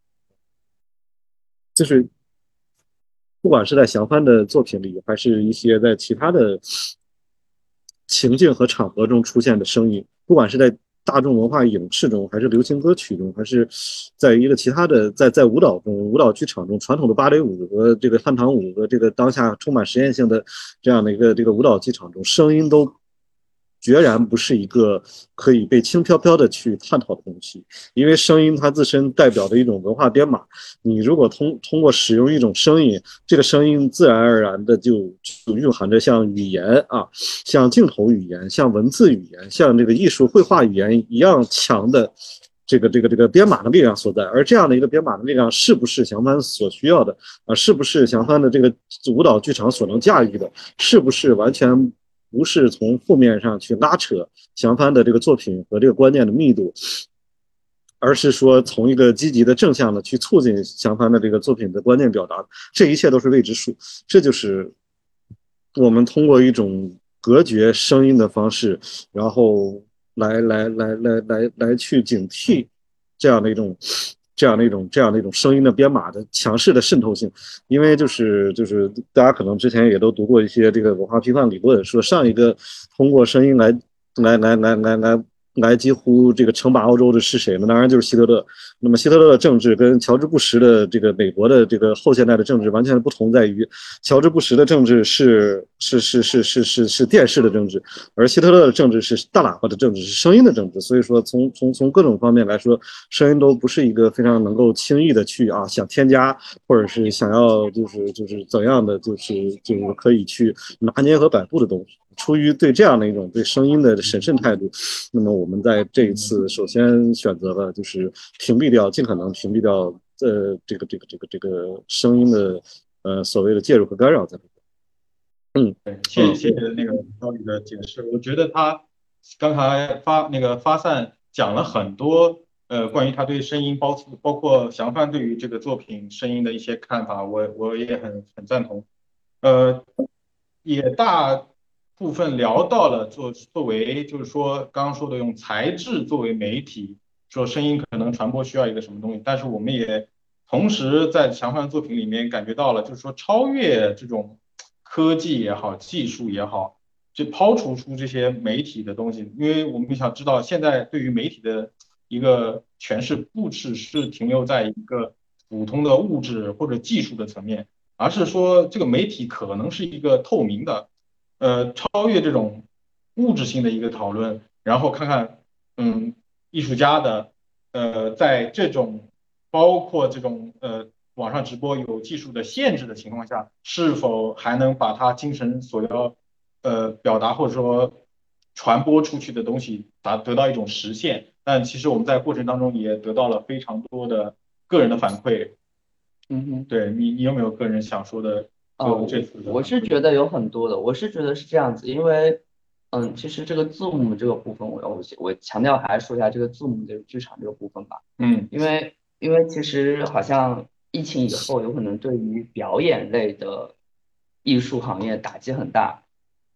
就是不管是在祥帆的作品里，还是一些在其他的情境和场合中出现的声音，不管是在大众文化影视中，还是流行歌曲中，还是在一个其他的在在舞蹈中、舞蹈剧场中，传统的芭蕾舞和这个汉唐舞和这个当下充满实验性的这样的一个这个舞蹈剧场中，声音都决然不是一个可以被轻飘飘的去探讨的东西，因为声音它自身代表的一种文化编码，你如果通通过使用一种声音，这个声音自然而然的就就蕴含着像语言啊、像镜头语言、像文字语言、像这个艺术绘画语言一样强的这个这个这个编码的力量所在。而这样的一个编码的力量，是不是祥帆所需要的啊？是不是祥帆的这个舞蹈剧场所能驾驭的？是不是完全不是从负面上去拉扯祥帆的这个作品和这个观念的密度，而是说从一个积极的正向的去促进祥帆的这个作品的观念表达，这一切都是未知数。这就是我们通过一种隔绝声音的方式，然后来来来来来来去警惕这样的一种。这样的一种这样的一种声音的编码的强势的渗透性，因为就是就是大家可能之前也都读过一些这个文化批判理论，说上一个通过声音来来来来来来来几乎这个称霸欧洲的是谁呢？当然就是希特勒。那么希特勒的政治跟乔治布什的这个美国的这个后现代的政治完全的不同，在于乔治布什的政治是是是是是是是电视的政治，而希特勒的政治是大喇叭的政治，是声音的政治。所以说从从从各种方面来说，声音都不是一个非常能够轻易的去啊想添加，或者是想要就是就是怎样的就是就是可以去拿捏和摆布的东西。出于对这样的一种对声音的审慎态度，那么我们在这一次首先选择了就是屏蔽掉，尽可能屏蔽掉呃这个这个这个这个声音的呃所谓的介入和干扰在里面。嗯， 对，谢谢谢那个高宇的解释。我觉得他刚才发那个发散讲了很多，呃，关于他对声音包包括祥帆对于这个作品声音的一些看法，我我也很很赞同。呃，也大部分聊到了作作为就是说刚刚说的用材质作为媒体，说声音可能传播需要一个什么东西，但是我们也同时在祥帆作品里面感觉到了，就是说超越这种科技也好，技术也好，就抛除出这些媒体的东西，因为我们想知道现在对于媒体的一个诠释，不只是停留在一个普通的物质或者技术的层面。而是说这个媒体可能是一个透明的，呃，超越这种物质性的一个讨论，然后看看，嗯，艺术家的，呃，在这种包括这种呃网上直播有技术的限制的情况下，是否还能把他精神所要呃表达或者说传播出去的东西达得到一种实现？但其实我们在过程当中也得到了非常多的个人的反馈。 嗯哼。 对你，你有没有个人想说的？ 哦， 就这我我次的反馈。 是觉得有很多的，我是觉得是这样子，因为，嗯，其实这个字幕这个部分，我我我强调还是说一下这个字幕这个剧场这个部分吧， 嗯因为因为其实好像疫情以后，有可能对于表演类的艺术行业打击很大，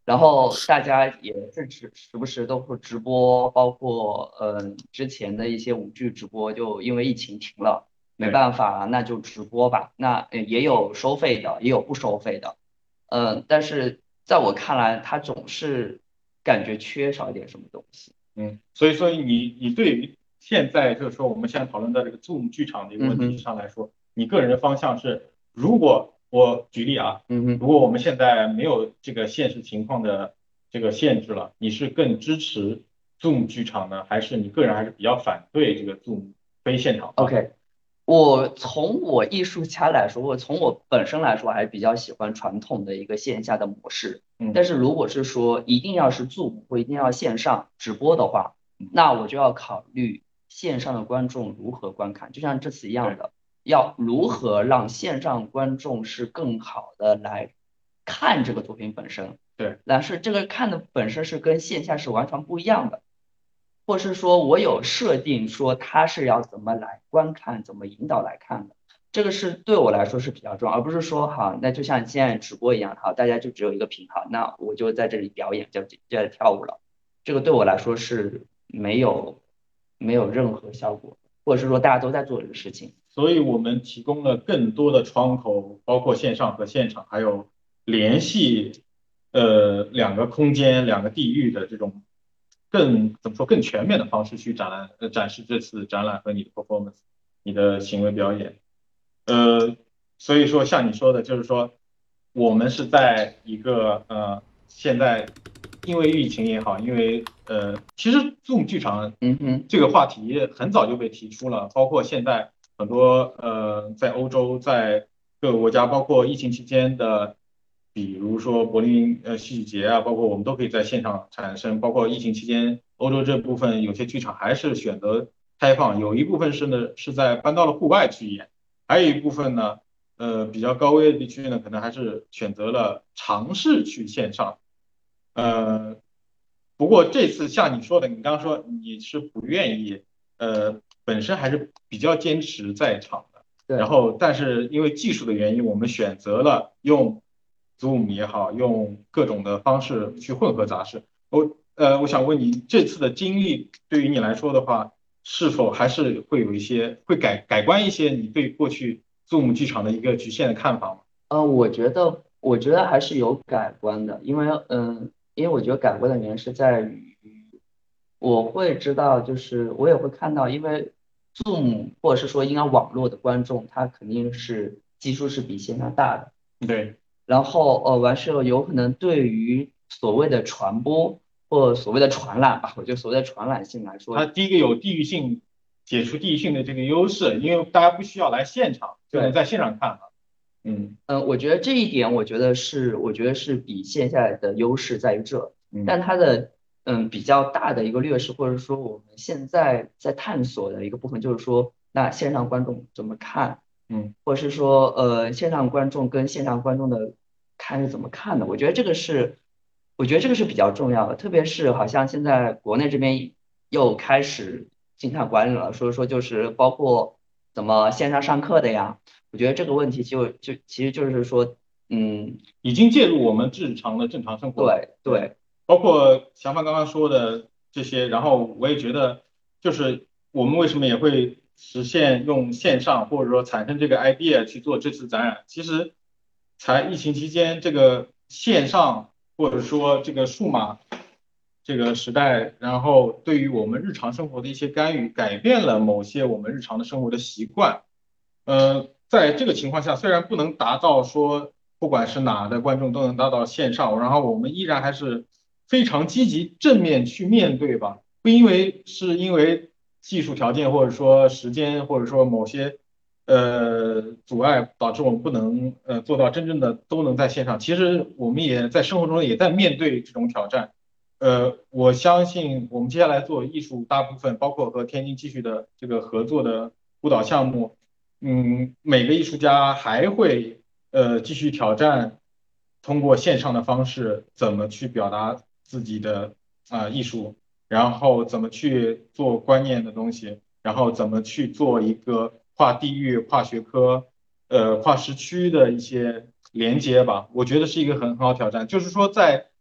然后大家也是时时不时都会直播，包括嗯之前的一些舞剧直播，就因为疫情停了，没对， 办法了，那就直播吧。那呃也有收费的，也有不收费的，嗯，但是在我看来，它总是感觉缺少一点什么东西。 嗯，所以所以你你对于现在就是说我们现在讨论的这个 Zoom 剧场的一个问题嗯哼， 上来说，你个人的方向是，如果我举例啊， 嗯哼。 如果我们现在没有这个现实情况的这个限制了，你是更支持 Zoom 剧场呢，还是你个人还是比较反对这个 Zoom 非现场化？ OK，我从我艺术家来说，我从我本身来说，还是比较喜欢传统的一个线下的模式。但嗯， 是如果是说一定要是 Zoom 或一定要线上直播的话，那我就要考虑线上的观众如何观看，就像这次一样对的，要如何让线上观众是更好的来看这个作品本身， 对。 但是这个看的本身是跟线下是完全不一样的。或是说我有设定说他是要怎么来观看，怎么引导来看的，这个是对我来说是比较重要，而不是说好，那就像现在直播一样，好，大家就只有一个屏，好，那我就在这里表演，就就在跳舞了，这个对我来说是没有没有任何效果，或者是说大家都在做这个事情。 所以我们提供了更多的窗口，包括线上和现场，还有联系呃两个空间、两个地域的这种更怎么说更全面的方式去展览呃展示这次展览和你的 performance，你的行为表演。呃，所以说像你说的，就是说我们是在一个呃现在因为疫情也好，因为呃其实 Zoom 剧场嗯哼， 这个话题很早就被提出了，包括现在很多呃在欧洲在各个国家，包括疫情期间的，比如说柏林呃戏剧节啊，包括我们都可以在现场产生，包括疫情期间欧洲这部分有些剧场还是选择开放，有一部分是呢是在搬到了户外去演。还有一部分呢，呃，比较高危的地区呢，可能还是选择了尝试去线上。呃，不过这次像你说的，你刚刚说你是不愿意，呃，本身还是比较坚持在场的。然对。 后，但是因为技术的原因，我们选择了用 Zoom 也好，用各种的方式去混合杂事。我呃，我想问你，这次的经历对于你来说的话，是否还是会有一些会改改观一些你对过去 Zoom 剧场的一个局限的看法吗？ 呃，我觉得，我觉得还是有改观的，因为，嗯，因为我觉得改观的原因是在于，我会知道，就是我也会看到，因为 Zoom 或者是说应该网络的观众，他肯定是基数是比线上大的， 对， 然后，呃，完事后有可能对于所谓的传播或所谓的传染吧，我觉得所谓的传染性来说， 它第一个有地域性，解除地域性的这个优势，因为大家不需要来现场，就能对。 在线上看了。嗯嗯，我觉得这一点，我觉得是，我觉得是比线下的优势在于这， 嗯但它的嗯比较大的一个劣势，或者说我们现在在探索的一个部分，就是说，那线上观众怎么看， 嗯或者是说，呃，线上观众跟线上观众的看是怎么看的？我觉得这个是，我觉得这个是比较重要的，特别是好像现在国内这边又开始静态管理了，所以说就是包括怎么线上上课的呀。我觉得这个问题就就其实就是说，嗯， 已经介入我们日常的正常生活了。对， 对对， 包括祥凡刚刚说的这些，然后我也觉得，就是我们为什么也会实现用线上或者说产生这个 idea 去做这次展览，其实才疫情期间这个线上或者说这个数码这个时代，然后对于我们日常生活的一些干预，改变了某些我们日常的生活的习惯。呃，在这个情况下，虽然不能达到说不管是哪的观众都能达到线上，然后我们依然还是非常积极正面去面对吧，不因为是因为技术条件或者说时间或者说某些呃阻碍导致我们不能呃做到真正的都能在线上。其实我们也在生活中也在面对这种挑战。呃，我相信我们接下来做艺术，大部分包括和天津继续的这个合作的舞蹈项目。嗯，每个艺术家还会呃继续挑战，通过线上的方式怎么去表达自己的啊、呃艺术，然后怎么去做观念的东西，然后怎么去做一个跨地域、跨学科、呃跨时区的一些连接吧。我觉得是一个很很好挑战，就是说在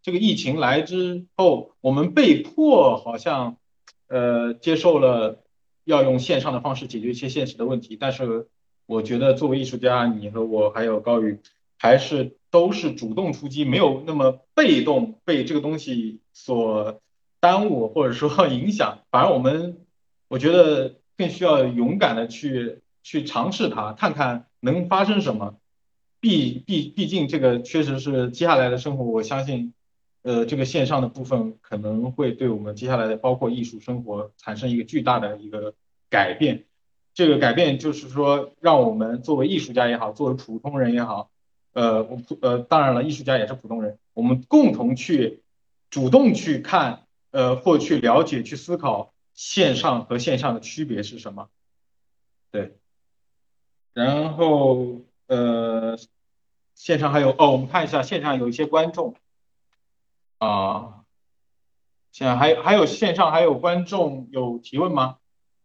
这个疫情来之后，我们被迫好像呃接受了要用线上的方式解决一些现实的问题，但是我觉得作为艺术家，你和我还有高宇，还是都是主动出击，没有那么被动被这个东西所耽误或者说影响，反而我们我觉得更需要勇敢的去去尝试它，看看能发生什么。毕毕毕竟这个确实是接下来的生活，我相信，呃，这个线上的部分可能会对我们接下来的包括艺术生活产生一个巨大的一个改变。这个改变就是说，让我们作为艺术家也好，作为普通人也好，呃，我呃，当然了，艺术家也是普通人，我们共同去主动去看，呃，或去了解、去思考线上和线上的区别是什么。对，然后呃，线上还有哦，我们看一下线上有一些观众啊，现在还有还有线上还有观众有提问吗？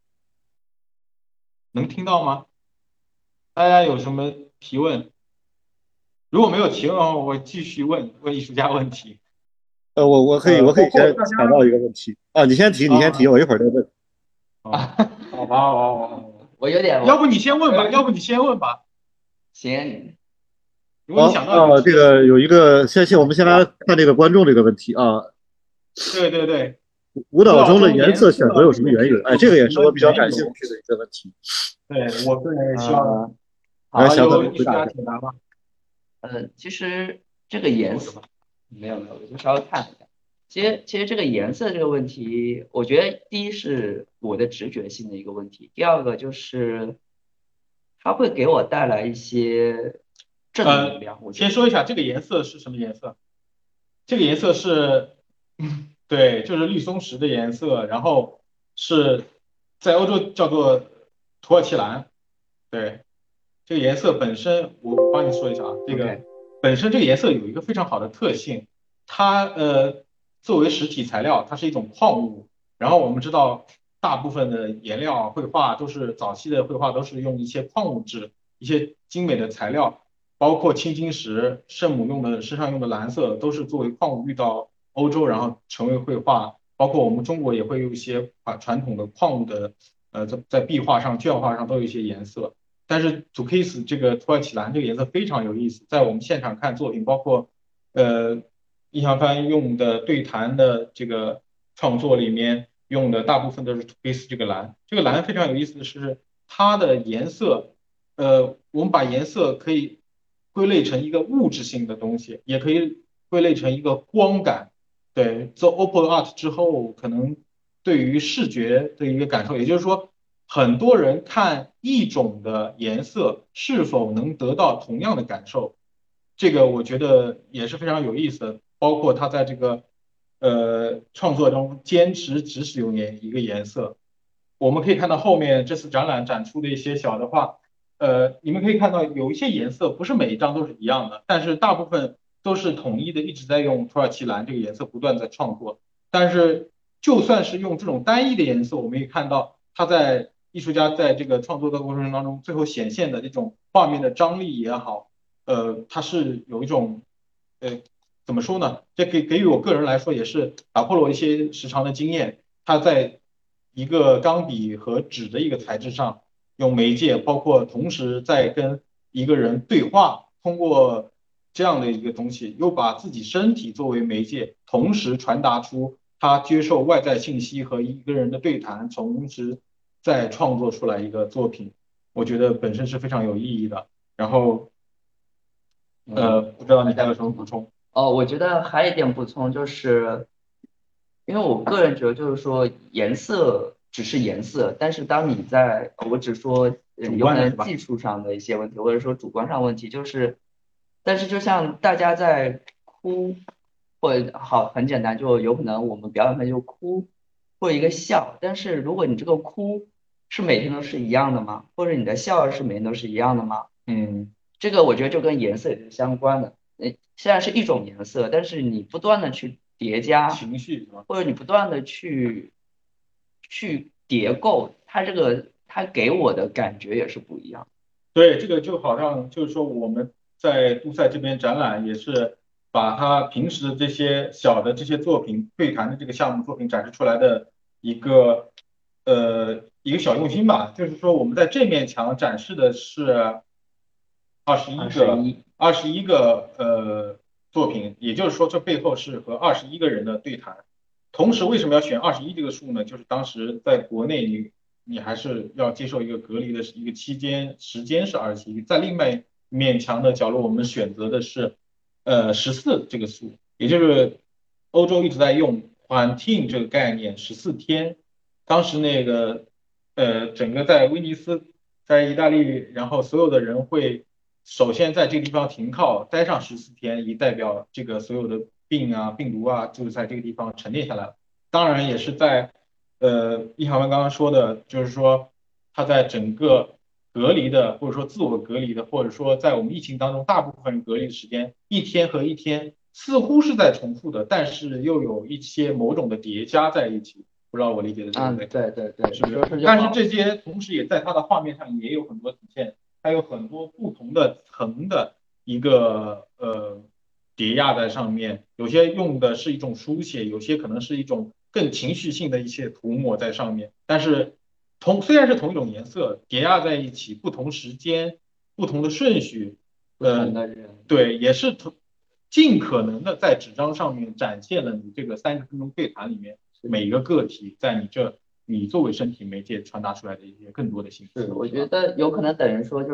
能听到吗？大家有什么提问？如果没有提问的话，我继续问问艺术家问题。 呃，我我可以呃，包我可以先括大家想到一个问题啊，你先提你先提， 啊我一会儿再问。 啊，好吧，好吧，好吧， 我有点要不你先问吧，要不你先问吧， 行。 如果你想到就好啊，这提。 个有一个先先我们先来看这个观众这个问题啊， 对对对， 舞蹈舞蹈中的颜中颜色色选择有什么原因？哎，这个也是有什么我比较感兴缘由？ 趣的一个问题。 对，我个人也希望呃， 啊， 来，小可由艺术回答一下。 家解答吧。 呃，其实这个颜色没有没有，我就稍微看了一下。其实其实这个颜色这个问题，我觉得第一是我的直觉性的一个问题，第二个就是它会给我带来一些正能呃， 量。我觉得先说一下这个颜色是什么颜色？这个颜色是，嗯，对，就是绿松石的颜色，然后是在欧洲叫做土耳其蓝。对，这个颜色本身，我我帮你说一下啊，这个 OK。 本身这个颜色有一个非常好的特性，它呃作为实体材料，它是一种矿物。然后我们知道，大部分的颜料绘画都是早期的绘画都是用一些矿物质、一些精美的材料，包括青金石、圣母用的身上用的蓝色，都是作为矿物运到欧洲，然后成为绘画。包括我们中国也会用一些啊传统的矿物的，呃，在在壁画上、绢画上都有一些颜色。但是 Turquoise 这个土耳其蓝这个颜色非常有意思，在我们现场看作品，包括呃印象派用的对谈的这个创作里面用的大部分都是 Turquoise 这个蓝。这个蓝非常有意思的是它的颜色，呃，我们把颜色可以归类成一个物质性的东西，也可以归类成一个光感。对，做 Opal Art 之后，可能对于视觉的一个感受，也就是说。很多人看一种的颜色是否能得到同样的感受，这个我觉得也是非常有意思的。包括他在这个呃创作中坚持只使用颜一个颜色，我们可以看到后面这次展览展出的一些小的画，呃，你们可以看到有一些颜色不是每一张都是一样的，但是大部分都是统一的，一直在用土耳其蓝这个颜色不断在创作。但是就算是用这种单一的颜色，我们也看到他在艺术家在这个创作的过程当中，最后显现的这种画面的张力也好，呃，它是有一种，呃，怎么说呢？这给给予我个人来说也是打破了我一些时长的经验。它在一个钢笔和纸的一个材质上，用媒介，包括同时在跟一个人对话，通过这样的一个东西，又把自己身体作为媒介，同时传达出他接受外在信息和一个人的对谈，同时再创作出来一个作品，我觉得本身是非常有意义的。然后，呃，不知道你还有什么补充？ 哦，我觉得还有一点补充就是，因为我个人觉得就是说颜色只是颜色，但是当你在，我只说呃主有可观的是吧？ 能技术上的一些问题，或者说主观上问题，就是，但是就像大家在哭，或者好很简单，就有可能我们表演上就哭，或者一个笑，但是如果你这个哭是每天都是一样的吗？或者你的笑是每天都是一样的吗？ 嗯， 这个我觉得就跟颜色也是相关的。呃，虽然是一种颜色，但是你不断的去叠加， 情绪是吧？ 或者你不断的去去叠构，它这个它给我的感觉也是不一样。 对，这个就好像就是说我们在杜塞这边展览也是， 把他平时的这些小的这些作品对谈的这个项目作品展示出来的一个呃一个小用心吧，就是说我们在这面墙展示的是二十一个二十一个呃作品，也就是说这背后是和二十一个人的对谈。同时，为什么要选二十一这个数呢？就是当时在国内你你还是要接受一个隔离的一个期间，时间是二十一，在另外一面墙的角落，我们选择的是呃十四这个数，也就是欧洲一直在用 quarantine 这个概念，十四天。当时那个呃整个在威尼斯，在意大利，然后所有的人会首先在这个地方停靠，待上十四天，以代表这个所有的病啊、病毒啊，就是在这个地方沉淀下来了。当然也是在呃，一航文刚刚说的，就是说他在整个隔离的，或者说自我隔离的，或者说在我们疫情当中大部分人隔离的时间，一天和一天似乎是在重复的，但是又有一些某种的叠加在一起。不知道我理解的对不对？ 嗯，对对对， 是不是？但是这些同时也在它的画面上也有很多体现，它有很多不同的层的一个呃叠压在上面，有些用的是一种书写，有些可能是一种更情绪性的一些涂抹在上面。但是同虽然是同一种颜色叠压在一起，不同时间、不同的顺序，呃，对，也是同尽可能的在纸张上面展现了你这个三十分钟对谈里面每一个个体在你这你作为身体媒介传达出来的一些更多的信息。 是，我觉得有可能等于说就是，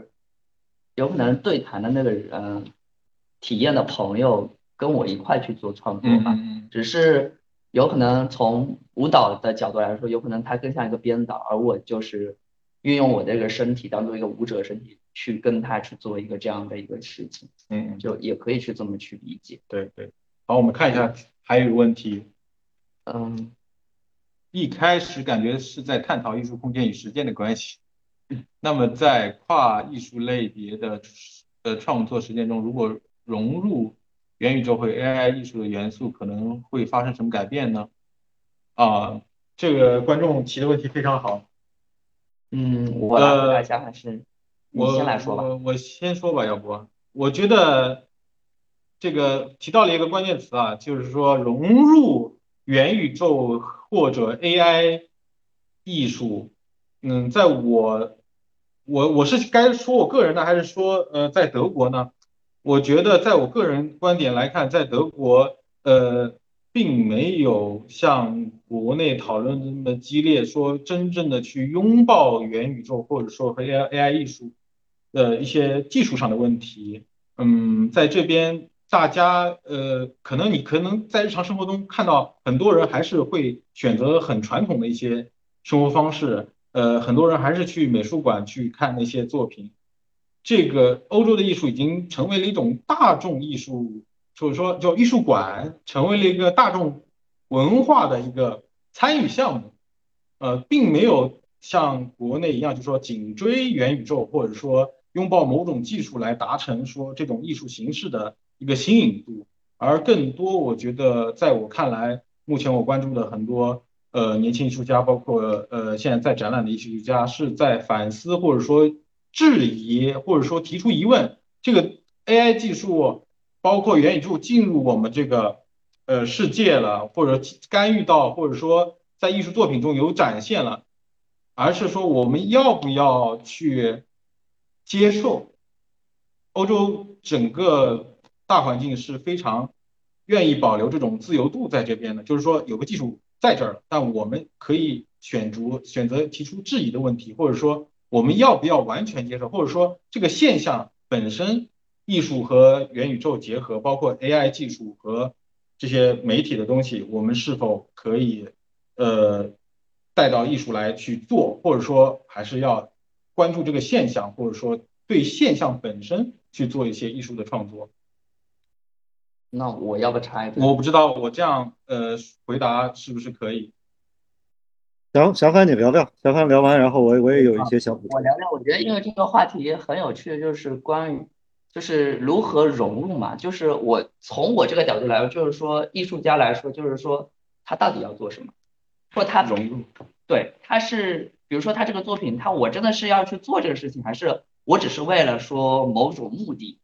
有可能对谈的那个人体验的朋友跟我一块去做创作吧， 嗯、 只是有可能从舞蹈的角度来说，有可能他更像一个编导，而我就是运用我这个身体当做一个舞者身体去跟他去做一个这样的一个事情， 嗯， 就也可以去这么去理解。 对对，好，我们看一下还有一个问题， 嗯。 一开始感觉是在探讨艺术空间与实践的关系。那么在跨艺术类别的呃创作实践中，如果融入元宇宙和 A I 艺术的元素，可能会发生什么改变呢？啊，这个观众提的问题非常好。 嗯，我来回答一下还是你先来说吧。 我我我先说吧，要不我觉得这个提到了一个关键词啊，就是说融入元宇宙或者 A I 艺术。嗯，在我我我是该说我个人呢，还是说呃在德国呢？我觉得在我个人观点来看，在德国呃并没有像国内讨论这么激烈，说真正的去拥抱元宇宙或者说和 A I A I 艺术的一些技术上的问题。嗯，在这边大家呃，可能你可能在日常生活中看到很多人还是会选择很传统的一些生活方式，呃，很多人还是去美术馆去看那些作品。这个欧洲的艺术已经成为了一种大众艺术，就是说叫艺术馆，成为了一个大众文化的一个参与项目。呃，并没有像国内一样，就是说紧追元宇宙，或者说拥抱某种技术来达成说这种艺术形式的一个新颖度，而更多，我觉得在我看来，目前我关注的很多呃年轻艺术家，包括呃现在在展览的艺术家，是在反思或者说质疑，或者说提出疑问，这个 A I 技术包括元宇宙进入我们这个呃世界了，或者干预到，或者说在艺术作品中有展现了，而是说我们要不要去接受？欧洲整个大环境是非常愿意保留这种自由度在这边的，就是说有个技术在这儿，但我们可以选择选择提出质疑的问题，或者说我们要不要完全接受，或者说这个现象本身，艺术和元宇宙结合，包括 A I 技术和这些媒体的东西，我们是否可以呃带到艺术来去做，或者说还是要关注这个现象，或者说对现象本身去做一些艺术的创作。 那我要不插一句？ 我不知道我这样呃回答是不是可以？ 行，小凡你聊聊，小凡聊完，然后我我也有一些小补充。 我聊聊，我觉得因为这个话题很有趣，就是关于就是如何融入嘛，就是我从我这个角度来说，就是说艺术家来说，就是说他到底要做什么，或他融入， 对，他是比如说他这个作品，他我真的是要去做这个事情，还是我只是为了说某种目的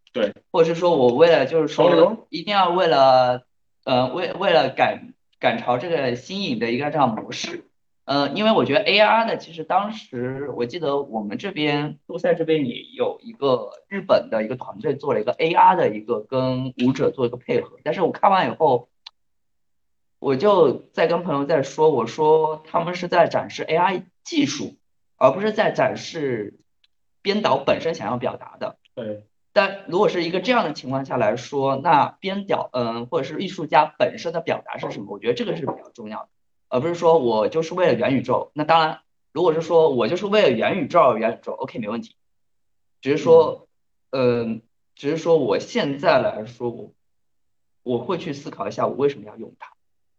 对， 或者是说我为了就是潮流说一定要为了呃为为了赶赶潮这个新颖的一个这样模式。呃，因为我觉得 A R 的，其实当时我记得我们这边杜塞这边也有一个日本的一个团队做了一个 A R 的一个跟舞者做一个配合，但是我看完以后，我就在跟朋友在说，我说他们是在展示 A I 技术，而不是在展示编导本身想要表达的。 对， 但如果是一个这样的情况下来说，那编导，嗯，或者是艺术家本身的表达是什么？我觉得这个是比较重要的，而不是说我就是为了元宇宙。那当然，如果是说我就是为了元宇宙而元宇宙，OK，没问题。只是说，嗯，只是说我现在来说，我我会去思考一下我为什么要用它。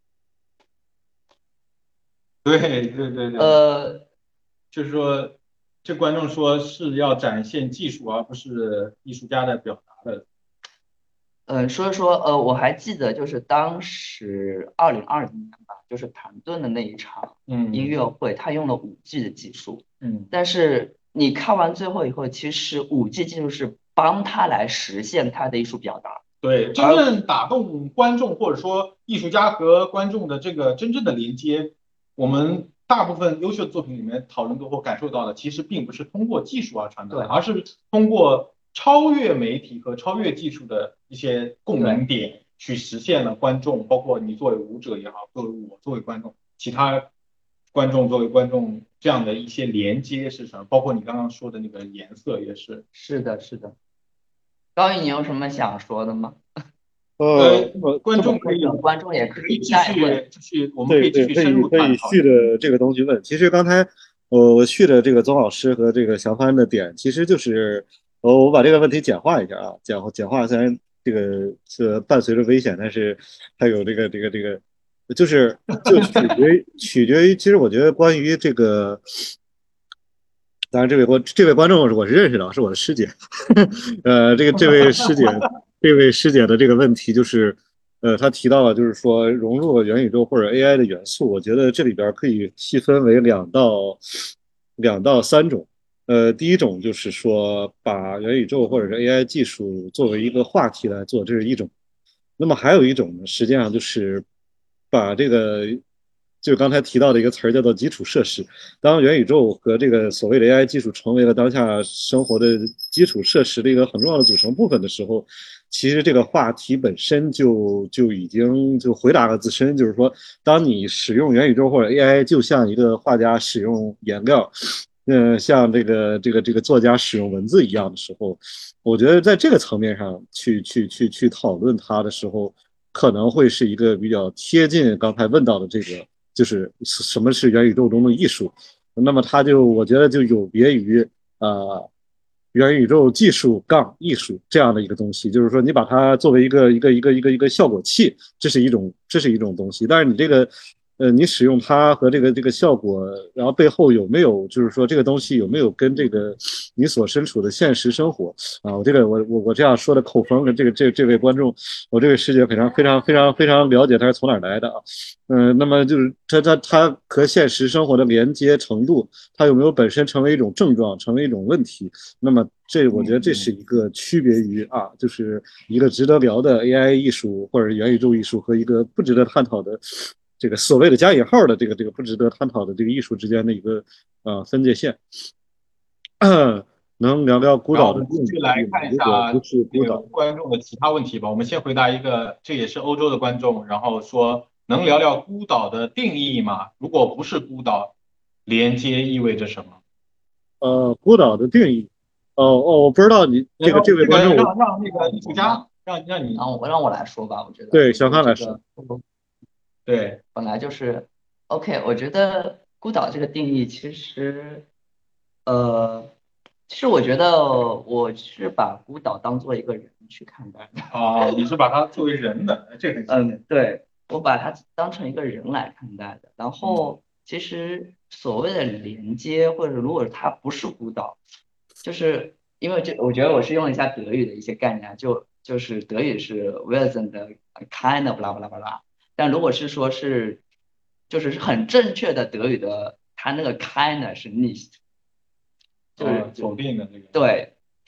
对对对对， 呃， 就是说，这观众说是要展现技术，而不是艺术家的表达的。 嗯，所以说，呃，我还记得就是当时二零二零年吧，就是谭盾的那一场音嗯乐会，他用了五 G 的技术， 嗯， 但是你看完最后以后，其实五 G 技术是帮他来实现他的艺术表达， 对，真而正打动观众或者说艺术家和观众的这个真正的连接，我们大部分优秀的作品里面讨论到或感受到的，其实并不是通过技术而传达的， 对而是通过超越媒体和超越技术的一些共鸣对点，去实现了观众，包括你作为舞者也好，作为我作为观众，其他观众作为观众这样的一些连接是什么？包括你刚刚说的那个颜色也是。 是的，是的。高宇，你有什么想说的吗？ 呃， 呃， 这么观这么或者众可以等观众也可以可以继再问。 续继续，我们可对对， 以继续深可以可以入探讨。 续着这个东西问。其实刚才我我续着这个宗老师和这个祥帆的点，其实就是我我把这个问题简化一下啊，简简化虽然这个是伴随着危险，但是还有这个这个这个，就是就取决于取决于，其实我觉得关于这个。当然，这位观这位观众我是认识的，是我的师姐。呃，这个这位师姐，这位师姐的这个问题就是，呃，她提到了就是说融入元宇宙或者 A I 的元素，我觉得这里边可以细分为两到两到三种。呃，第一种就是说把元宇宙或者是 A I 技术作为一个话题来做，这是一种。那么还有一种呢，实际上就是把这个，就刚才提到的一个词儿叫做基础设施。当元宇宙和这个所谓的 A I 技术成为了当下生活的基础设施的一个很重要的组成部分的时候，其实这个话题本身就就已经就回答了自身，就是说，当你使用元宇宙或者 A I，就像一个画家使用颜料。嗯，像这个这个这个作家使用文字一样的时候，我觉得在这个层面上去去去去讨论它的时候，可能会是一个比较贴近刚才问到的这个，就是什么是元宇宙中的艺术。那么它就我觉得就有别于呃元宇宙技术杠艺术这样的一个东西，就是说你把它作为一个一个一个一个一个效果器，这是一种这是一种东西，但是你这个。呃，你使用它和这个这个效果，然后背后有没有，就是说这个东西有没有跟这个你所身处的现实生活啊？我这个我我我这样说的口风，这个这这位观众，我这位师姐非常非常非常非常了解他是从哪儿来的啊？嗯、呃，那么就是他他他和现实生活的连接程度，它有没有本身成为一种症状，成为一种问题？那么这我觉得这是一个区别于啊，就是一个值得聊的 A I 艺术或者元宇宙艺术和一个不值得探讨的。这个所谓的加引号的这个这个不值得探讨的这个艺术之间的一个呃分界线，能聊聊孤然后岛的我们继续来看一如果不下那个是孤岛， 观众的其他问题吧。我们先回答一个，这也是欧洲的观众，然后说能聊聊孤岛的定义吗？如果不是孤岛，连接意味着什么？ 呃，孤岛的定义，哦哦，我不知道你这个然后这个这位观众， 让让那个艺术家让让你然后我让我来说吧，我觉得对我觉小康来说， 得这个对， 本来就是 OK。我觉得孤岛这个定义其实，呃，其实我觉得我是把孤岛当做一个人去看待的。 啊，你是把它作为人的，这很新鲜。 嗯，对，我把它当成一个人来看待的。然嗯后，其实所谓的连接，或者如果它不是孤岛，就是因为这，我觉得我是用了一下德语的一些概念啊，就就是德语是 w e s e n 的 kind of 啦啦啦啦。但如果是说是，就是很正确的德语的，它那个 kind 是 nicht，就是啊， 就否定的那个。 对，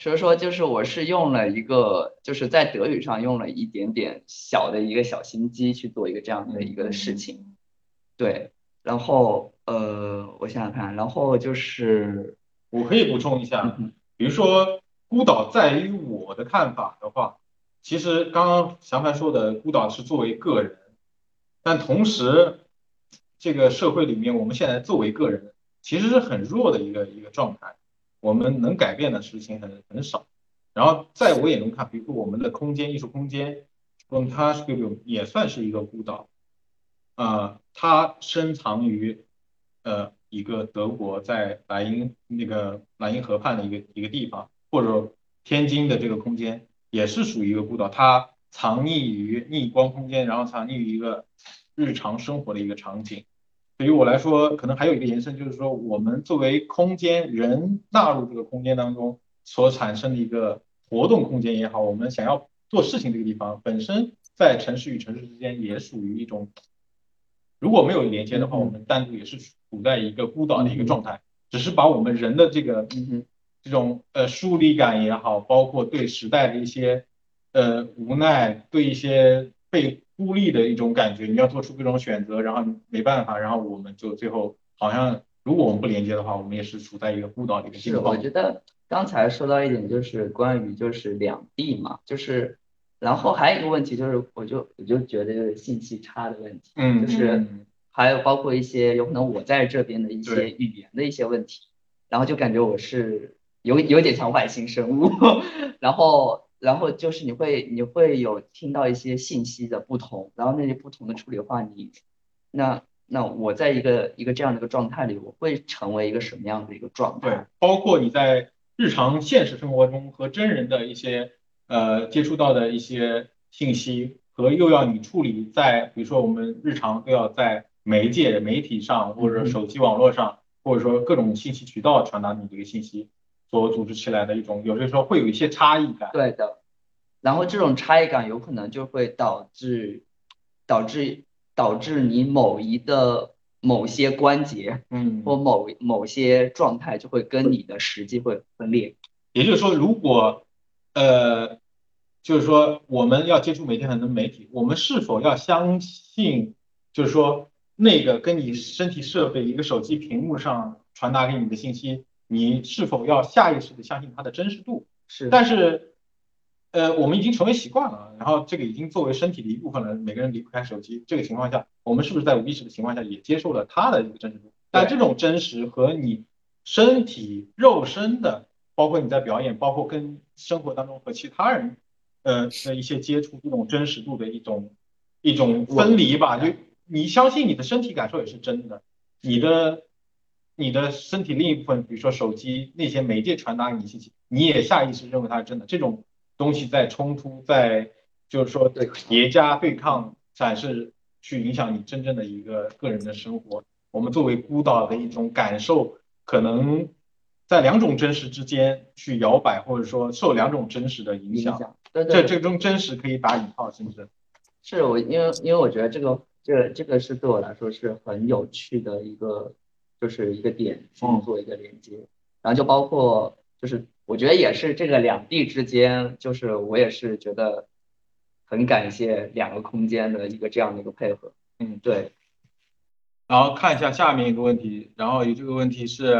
所以说就是我是用了一个就是在德语上用了一点点小的一个小心机去做一个这样的一个事情，对，然后呃我想想看，然后就是我可以补充一下，比如说孤岛在于我的看法的话，其实刚刚祥凡说的孤岛是作为个人，但同时这个社会里面我们现在作为个人其实是很弱的一个一个状态，我们能改变的事情很很少。然后在我眼中看，比如说我们的空间艺术空间，嗯，它是也算是一个孤岛。呃，它深藏于呃一个德国在莱茵那个莱茵河畔的一个一个地方，或者天津的这个空间也是属于一个孤岛，它藏匿于逆光空间，然后藏匿于一个日常生活的一个场景。对于我来说，可能还有一个延伸，就是说我们作为空间人纳入这个空间当中所产生的一个活动空间也好，我们想要做事情这个地方本身在城市与城市之间也属于一种。如果没有连接的话，我们单独也是处在一个孤岛的一个状态，只是把我们人的这个这种呃疏离感也好，包括对时代的一些呃无奈，对一些被孤立的一种感觉，你要做出各种选择，然后没办法，然后我们就最后好像如果我们不连接的话，我们也是处在一个孤岛的一个境是， 况。 我觉得刚才说到一点就是关于就是两地嘛，就是然后还有一个问题就是，我就我就觉得就是信息差的问题， 嗯， 就是还有包括一些有可能我在这边的一些语言的一些问题，然后就感觉我是有有点像外星生物，然后然后就是你会你会有听到一些信息的不同，然后那些不同的处理的话，你那那我在一个一个这样的一个状态里，我会成为一个什么样的一个状态？ 对，包括你在日常现实生活中和真人的一些呃接触到的一些信息，和又要你处理在比如说我们日常都要在媒介媒体上或者手机网络上，或者说各种信息渠道传达你这个信息所组织起来的一种，有些时候会有一些差异感。 对的。然后这种差异感有可能就会导致导致导致你某一的某些关节， 嗯， 或某某些状态就会跟你的实际会分裂。 也就是说，如果呃，就是说我们要接触每天很多媒体，我们是否要相信，就是说那个跟你身体设备一个手机屏幕上传达给你的信息，你是否要下意识的相信它的真实度？ 是， 但是呃，我们已经成为习惯了，然后这个已经作为身体的一部分了，每个人离不开手机。这个情况下，我们是不是在无意识的情况下也接受了它的一个真实度？但这种真实和你身体肉身的，包括你在表演，包括跟生活当中和其他人呃的一些接触，这种真实度的一种一种分离吧。就你相信你的身体感受也是真的，你的你的身体另一部分，比如说手机那些媒介传达给你信息，你也下意识认为它是真的。这种东西在冲突，在就是说叠加对抗，才是去影响你真正的一个个人的生活。我们作为孤岛的一种感受，可能在两种真实之间去摇摆，或者说受两种真实的影响。 影响对对这这种真实可以打引号，是不是？ 是我因为因为我觉得这个这这个是对我来说是很有趣的一个就是一个点去做一个连接，然后就包括就是我觉得也是这个两地之间，就是我也是觉得很感谢两个空间的一个这样的一个配合。 嗯， 对。 然后看一下下面一个问题，然后有这个问题是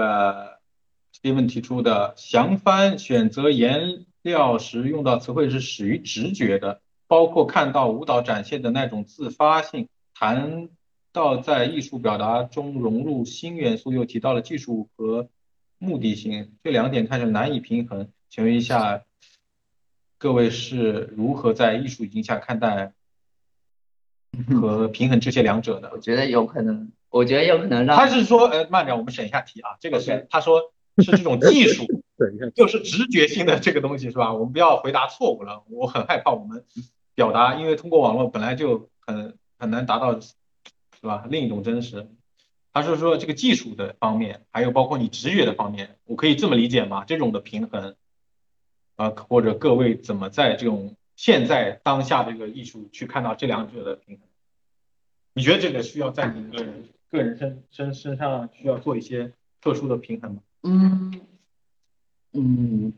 Steven 提出的，详翻选择颜料时用到词汇是始于直觉的，包括看到舞蹈展现的那种自发性，谈到在艺术表达中融入新元素，又提到了技术和目的性，这两点看着难以平衡，请问一下各位是如何在艺术语境下看待和平衡这些两者的？ 我觉得有可能，我觉得有可能让他是说，呃，慢点，我们审一下题啊。这个是 Okay. 他说是这种技术，就是直觉性的这个东西是吧？我们不要回答错误了。我很害怕我们表达，因为通过网络本来就很很难达到，是吧？另一种真实。他是说这个技术的方面，还有包括你直觉的方面，我可以这么理解吗？这种的平衡，啊、呃，或者各位怎么在这种现在当下这个艺术去看到这两者的平衡？你觉得这个需要在你个人个人身身身上需要做一些特殊的平衡吗？ 嗯嗯，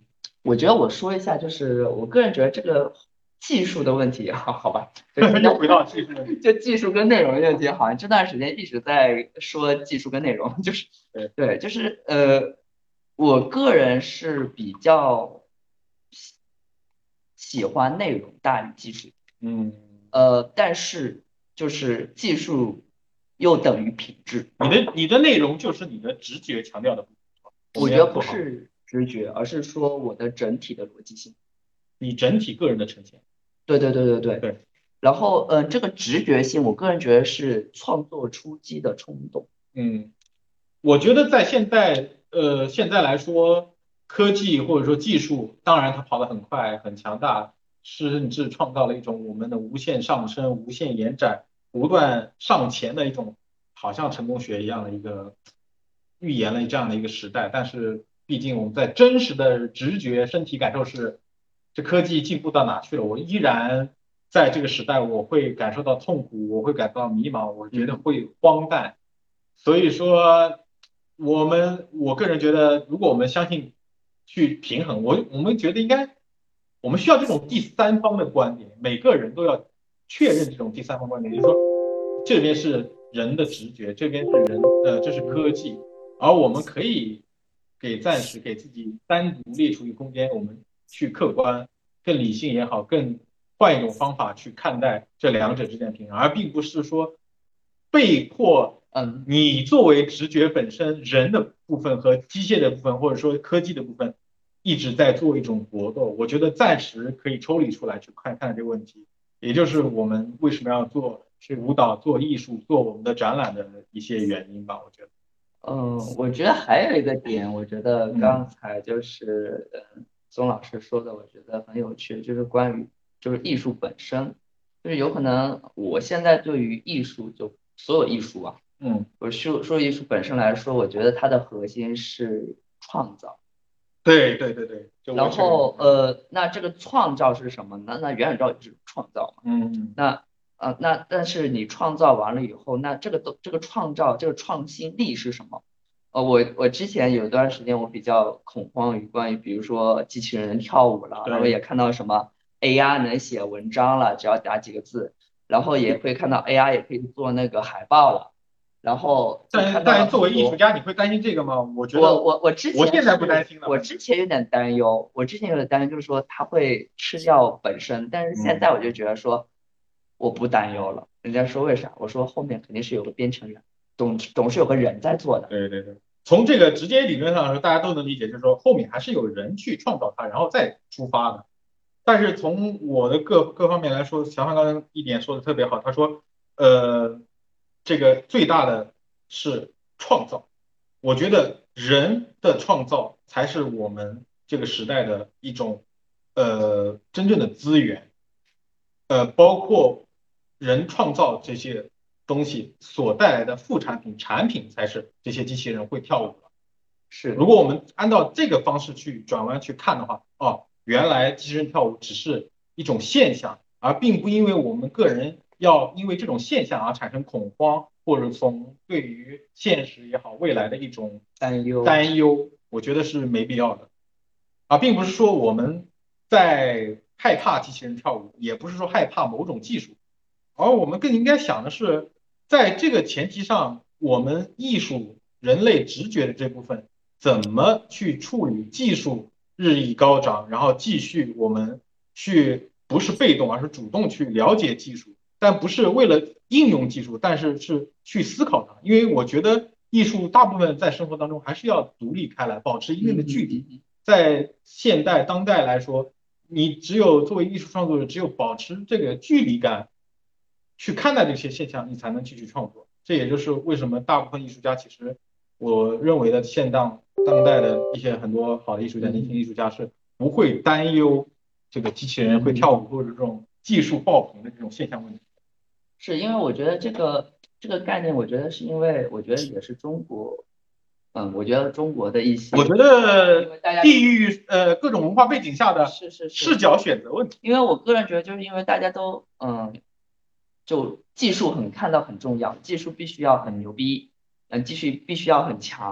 我觉得我说一下，就是我个人觉得这个技术的问题，好好吧，就现在又回到技术问题。 就技术跟内容的问题，好像这段时间一直在说技术跟内容，就是对对，就是呃，我个人是比较喜喜欢内容大于技术， 嗯， 呃，但是就是技术又等于品质， 你的你的内容就是你的直觉强调的部分， 我觉得不们要做好是直觉，而是说我的整体的逻辑性。 你整体个人的呈现。 对对对对对。 对， 然后，呃，这个直觉性，我个人觉得是创作初期的冲动。 嗯，我觉得在现在，呃，现在来说，科技或者说技术，当然它跑得很快，很强大，甚至创造了一种我们的无限上升、无限延展、不断上前的一种，好像成功学一样的一个预言了这样的一个时代。但是，毕竟我们在真实的直觉、身体感受是，这科技进步到哪去了？我依然在这个时代，我会感受到痛苦，我会感到迷茫，我觉得会荒诞。所以说，我们我个人觉得，如果我们相信去平衡，我我们觉得应该，我们需要这种第三方的观点，每个人都要确认这种第三方观点，也就是说，这边是人的直觉，这边是人，呃，这是科技，而我们可以给暂时给自己单独列出一个空间，我们去客观、更理性也好，更换一种方法去看待这两者之间的平衡，而并不是说被迫。 嗯， 你作为直觉本身，人的部分和机械的部分，或者说科技的部分，一直在做一种搏斗。我觉得暂时可以抽离出来去看看这个问题，也就是我们为什么要做是舞蹈、做艺术、做我们的展览的一些原因吧。我觉得， 嗯，我觉得还有一个点，我觉得嗯刚才就是嗯宗老师说的，我觉得很有趣，就是关于就是艺术本身，就是有可能我现在对于艺术就所有艺术啊， 嗯， 我说说艺术本身来说，我觉得它的核心是创造。 对对对对，就我然这个， 后呃，那这个创造是什么呢？那元宇宙也是创造嘛。 嗯嗯那呃那但是你创造完了以后，那这个都这个创造这个创新力是什么？呃，我我之前有一段时间我比较恐慌于关于比如说机器人跳舞了，然后也对。 看到什么 A I 能写文章了，只要打几个字，然后也会看到 A I 也可以做那个海报了，然后就看到了但但是作为很多。 艺术家，你会担心这个吗？我觉得我我我之前我现在不担是， 心了， 我反正， 之前有点担忧，我之前有点担忧，就是说它会吃掉本身，但是现在嗯。 我就觉得说我不担忧了。人家说为啥？我说后面肯定是有个编程人，总总是有个人在做的。 对对对，从这个直接理论上说，大家都能理解，就是说后面还是有人去创造它，然后再出发的。但是从我的各各方面来说，小范刚才一点说的特别好，他说，呃，这个最大的是创造。我觉得人的创造才是我们这个时代的一种呃真正的资源。呃，包括人创造这些东西所带来的副产品，产品才是这些机器人会跳舞的。如是， 果我们按照这个方式去转弯去看的话，哦，原来机器人跳舞只是一种现象，而并不因为我们个人要因为这种现象而产生恐慌，或者从对于现实也好，未来的一种担忧。 担忧，我觉得是没必要的。啊，并不是说我们在害怕机器人跳舞，也不是说害怕某种技术，而我们更应该想的是，在这个前提上，我们艺术、人类直觉的这部分怎么去处理技术日益高涨，然后继续我们去不是被动，而是主动去了解技术，但不是为了应用技术，但是是去思考它，因为我觉得艺术大部分在生活当中还是要独立开来，保持一定的嗯距离。 嗯嗯在现代当代来说，你只有作为艺术创作者，只有保持这个距离感，去看待这些现象，你才能继续创作。这也就是为什么大部分艺术家，其实我认为的现当当代的一些很多好的艺术家、年轻嗯艺术家是不会担忧这个机器人会跳嗯， 舞或者这种技术爆棚的这种现象问题。 是因为我觉得这个这个概念，我觉得是因为我觉得也是中国，嗯，我觉得中国的一些， 我觉因得为大家地域呃各种文化背景下的是是是， 视角选择问题。 因为我个人觉得，就是因为大家都嗯，就技术很看到很重要，技术必须要很牛逼，嗯，技术必须要很强，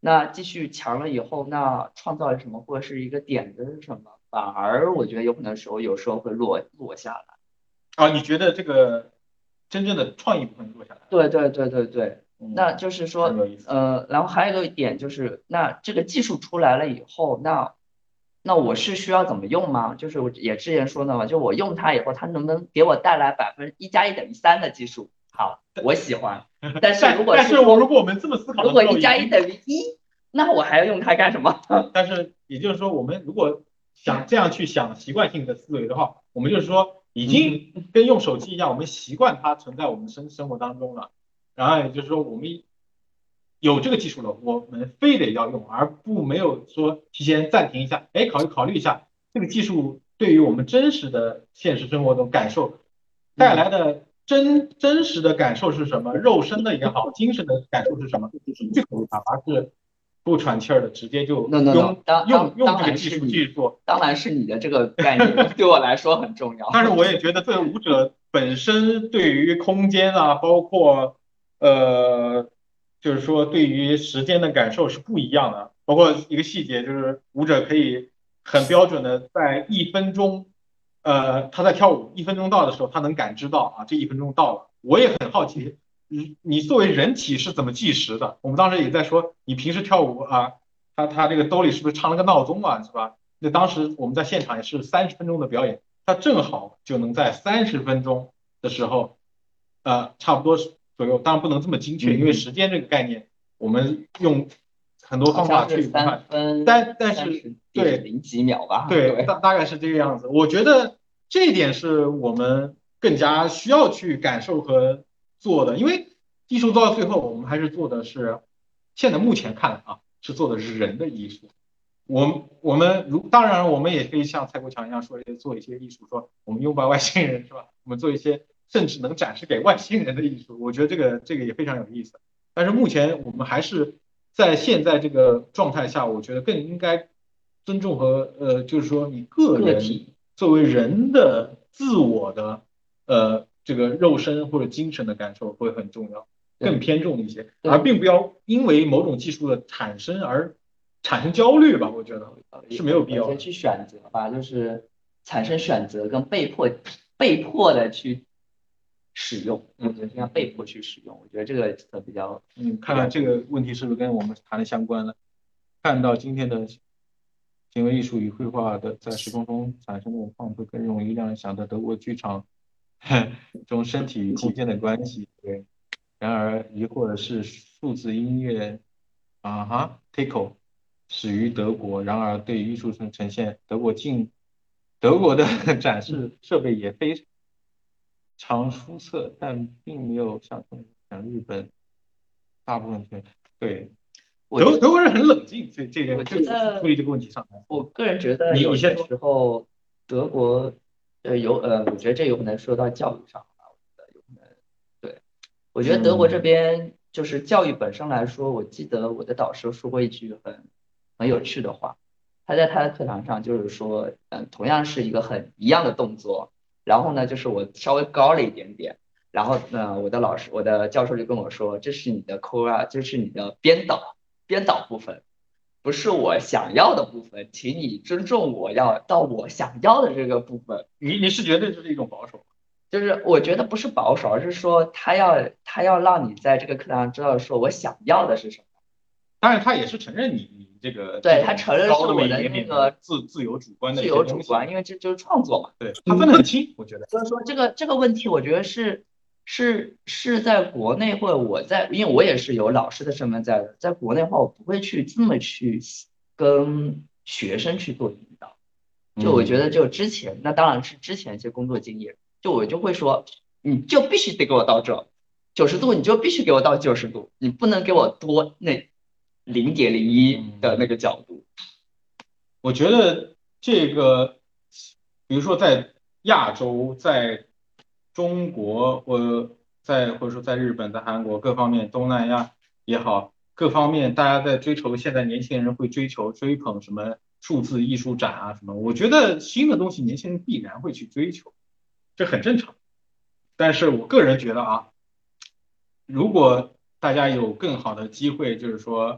那继续强了以后，那创造了什么，或者是一个点子是什么，反而我觉得有可能时候有时候会落落下来。 啊，你觉得这个真正的创意部分落下来了？ 对对对对对， 嗯那就是说很有意思呃，然后还有一个点就是，那这个技术出来了以后，那那我是需要怎么用吗？就是我也之前说的嘛，就我用它以后，它能不能给我带来百分之一加一等于三的技术？好，我喜欢。但是如果但是我说如果我们这么思考的如果时候， 一加一已经等于一，那我还要用它干什么？ 但是也就是说，我们如果想这样去想习惯性的思维的话，我们就是说已经跟用手机一样，我们习惯它存在我们生生活当中了。然后也就是说，我们有这个技术了，我们非得要用，而不没有说提前暂停一下，哎，考虑考虑一下这个技术对于我们真实的现实生活的感受带来的真真实的感受是什么？肉身的也好，精神的感受是什么？去考虑它，而是不喘气儿的直接就 no no no， 用当用用当当这个技术然是你， 去做。 当然是你的这个概念对我来说很重要。 但是我也觉得，作为舞者本身，对于空间啊，包括呃，就是说对于时间的感受是不一样的。包括一个细节，就是舞者可以很标准的在一分钟，呃，他在跳舞一分钟到的时候，他能感知到啊，这一分钟到了。我也很好奇，你你作为人体是怎么计时的？我们当时也在说，你平时跳舞啊，他他这个兜里是不是插了个闹钟啊，是吧？那当时我们在现场也是三十分钟的表演。它正好就能在三十分钟的时候，呃，差不多左右，当然不能这么精确，因为时间这个概念，我们用很多方法去三分， 但但是对零几秒吧， 对，大大概是这个样子。我觉得这一点是我们更加需要去感受和做的，因为艺术做到最后，我们还是做的是，现在目前看来啊，是做的是人的艺术。我们我们如当然我们也可以像蔡国强一样说做一些艺术，说我们拥抱外星人是吧？我们做一些甚至能展示给外星人的艺术，我觉得这个这个也非常有意思。但是目前我们还是在现在这个状态下，我觉得更应该尊重和呃，就是说你个人作为人的自我的呃这个肉身或者精神的感受会很重要，更偏重一些，而并不要因为某种技术的产生而产生焦虑吧，我觉得是没有必要的。 去选择吧，就是产生选择跟被迫被迫的去使用，我觉得应该被迫去使用，我觉得这个词比较嗯，看看这个问题是不是跟我们谈的相关了。看到今天的行为艺术与绘画的在时空中产生的创作，更容易让人想到德国剧场中身体与空间的关系。对，然而疑惑的是，数字音乐啊哈 ，Tico 始于德国，然而对于艺术呈现，德国近德国的展示设备也非常出色，但并没有像像日本大部分圈对。德德国人很冷静，这这个我觉得处理这个问题上来， 我个人觉得有些时候德国呃有呃，我觉得这有可能说到教育上吧，我觉得有可能对，我觉得德国这边就是教育本身来说，我记得我的导师说过一句很很有趣的话，他在他的课堂上就是说，嗯，同样是一个很一样的动作，然后呢，就是我稍微高了一点点。然后呢，我的老师，我的教授就跟我说，这是你的 core，这是你的编导。编导部分不是我想要的部分，请你尊重我要到我想要的这个部分。 你你是觉得这是一种保守？ 就是我觉得不是保守，而是说他要他要让你在这个课堂上知道说我想要的是什么。 当然，他也是承认你你这个对他承认是我的那个自自由主观的自由主观，因为这就是创作嘛。 对，他分得很清，我觉得。 所以说这个这个问题，我觉得是。是是在国内或者我在，因为我也是有老师的身份在的，在国内的话，我不会去这么去跟学生去做引导。就我觉得，就之前、嗯、那当然是之前一些工作经验，就我就会说，你就必须得给我到这九十度，你就必须给我到九十度，你不能给我多那零点零一的那个角度。 我觉得这个，比如说在亚洲，在中国，我在或者说在日本、在韩国各方面，东南亚也好，各方面大家在追求，现在年轻人会追求追捧什么数字艺术展啊什么，我觉得新的东西年轻人必然会去追求，这很正常。但是我个人觉得啊，如果大家有更好的机会，就是说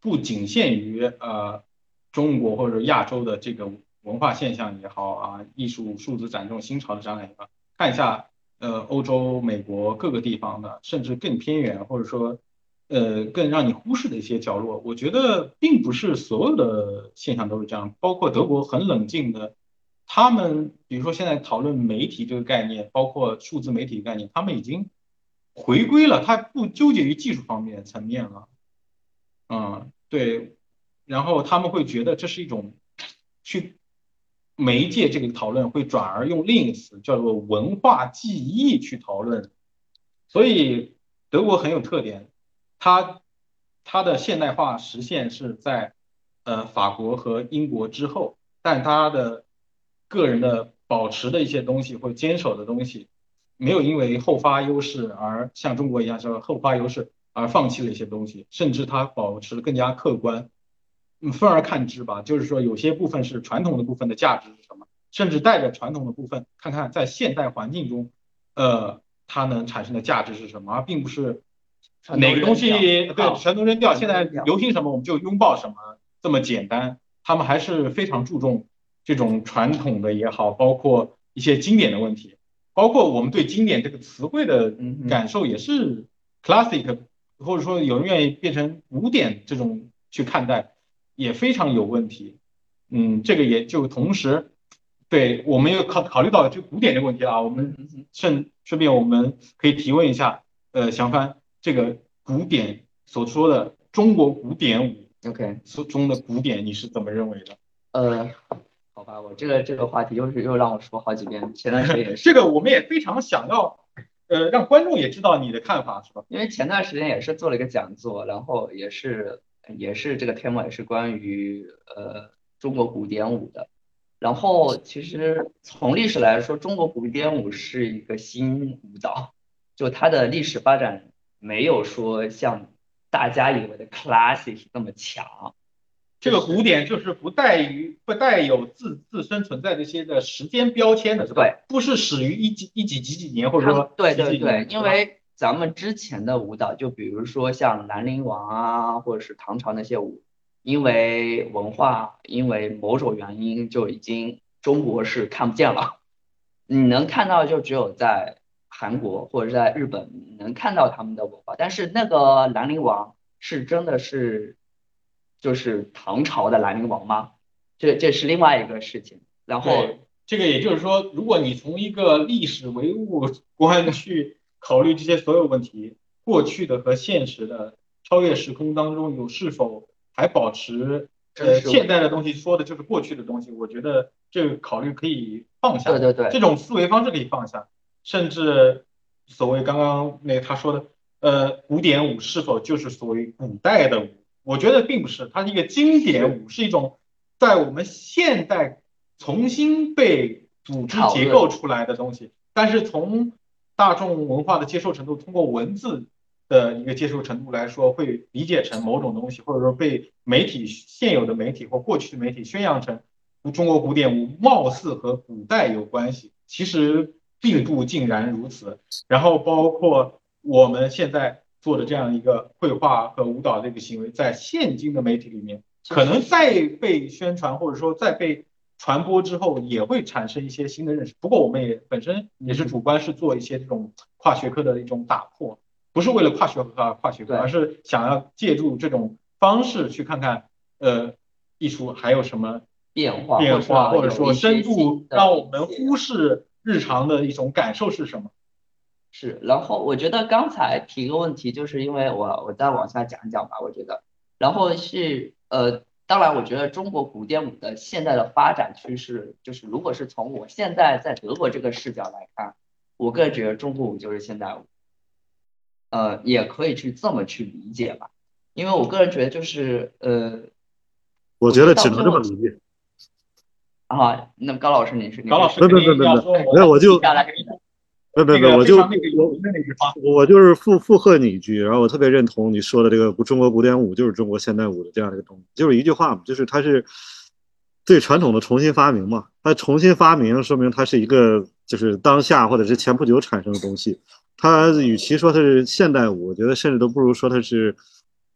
不仅限于呃中国或者亚洲的这个文化现象也好啊，艺术数字展这种新潮的展览也好，看一下呃欧洲、美国各个地方的，甚至更偏远或者说呃更让你忽视的一些角落，我觉得并不是所有的现象都是这样，包括德国很冷静的。他们比如说现在讨论媒体这个概念，包括数字媒体概念，他们已经回归了，他不纠结于技术方面层面了。嗯，对，然后他们会觉得这是一种去媒介这个讨论会转而用另一个词叫做文化记忆去讨论，所以德国很有特点，它它的现代化实现是在呃法国和英国之后，但它的个人的保持的一些东西或坚守的东西，没有因为后发优势而像中国一样是后发优势而放弃了一些东西，甚至它保持更加客观。嗯，分而看之吧，就是说有些部分是传统的部分的价值是什么，甚至带着传统的部分，看看在现代环境中，呃，它能产生的价值是什么，而并不是哪个东西对全都扔掉，现在流行什么我们就拥抱什么这么简单。他们还是非常注重这种传统的也好，包括一些经典的问题，包括我们对经典这个词汇的感受也是 classic，或者说有人愿意变成古典这种去看待。也非常有问题，嗯，这个也就同时，对我们又考考虑到这古典这个问题啊，我们顺顺便我们可以提问一下，呃，祥帆，这个古典所说的中国古典舞 ，OK， 所中的古典，你是怎么认为的？ 呃，好吧，我这个这个话题又是又让我说好几遍，前段时间也是， 这个我们也非常想要，呃，让观众也知道你的看法，是吧？ 因为前段时间也是做了一个讲座，然后也是。也是这个题目也是关于呃中国古典舞的，然后其实从历史来说，中国古典舞是一个新舞蹈，就它的历史发展没有说像大家以为的 classic 那么强。 这个古典就是不带于不带有自自身存在这些的时间标签的，是吧？ 对， 不是始于一几一几几几年，或者说对对对，因为咱们之前的舞蹈，就比如说像兰陵王啊，或者是唐朝那些舞，因为文化，因为某种原因，就已经中国是看不见了。你能看到，就只有在韩国或者在日本能看到他们的文化，但是那个兰陵王是真的是就是唐朝的兰陵王吗？这这是另外一个事情。然后这个也就是说，如果你从一个历史唯物观去考虑这些所有问题，过去的和现实的超越时空当中有是否还保持呃现代的东西，说的就是过去的东西，我觉得这个考虑可以放下， 对对对， 这种思维方式可以放下，甚至所谓刚刚那他说的呃古典舞是否就是所谓古代的舞，我觉得并不是，它是一个经典舞，是一种在我们现代重新被组织结构出来的东西，但是从大众文化的接受程度，通过文字的一个接受程度来说，会理解成某种东西，或者说被媒体现有的媒体或过去的媒体宣扬成中国古典舞貌似和古代有关系，其实并不尽然如此。然后包括我们现在做的这样一个绘画和舞蹈这个行为，在现今的媒体里面，可能再被宣传或者说再被传播之后，也会产生一些新的认识。不过我们也本身也是主观是做一些这种跨学科的一种打破，不是为了跨学科跨学科，而是想要借助这种方式去看看，呃，艺术还有什么变化变化，或者说深度，让我们忽视日常的一种感受是什么。 是，然后我觉得刚才提个问题，就是因为我我再往下讲讲吧，我觉得，然后是呃，当然我觉得中国古典舞的现在的发展趋势，就是如果是从我现在在德国这个视角来看，我个人觉得中国舞就是现代舞，呃，也可以去这么去理解吧，因为我个人觉得就是呃， 我觉得只能这么理解。 啊，那高老师您是？ 高老师不不不不不，没有我就。不不不，我就我我就是附附和你一句，然后我特别认同你说的这个中国古典舞就是中国现代舞的这样的一个东西，就是一句话嘛，就是它是对传统的重新发明嘛，它重新发明说明它是一个就是当下或者是前不久产生的东西，它与其说它是现代舞，我觉得甚至都不如说它是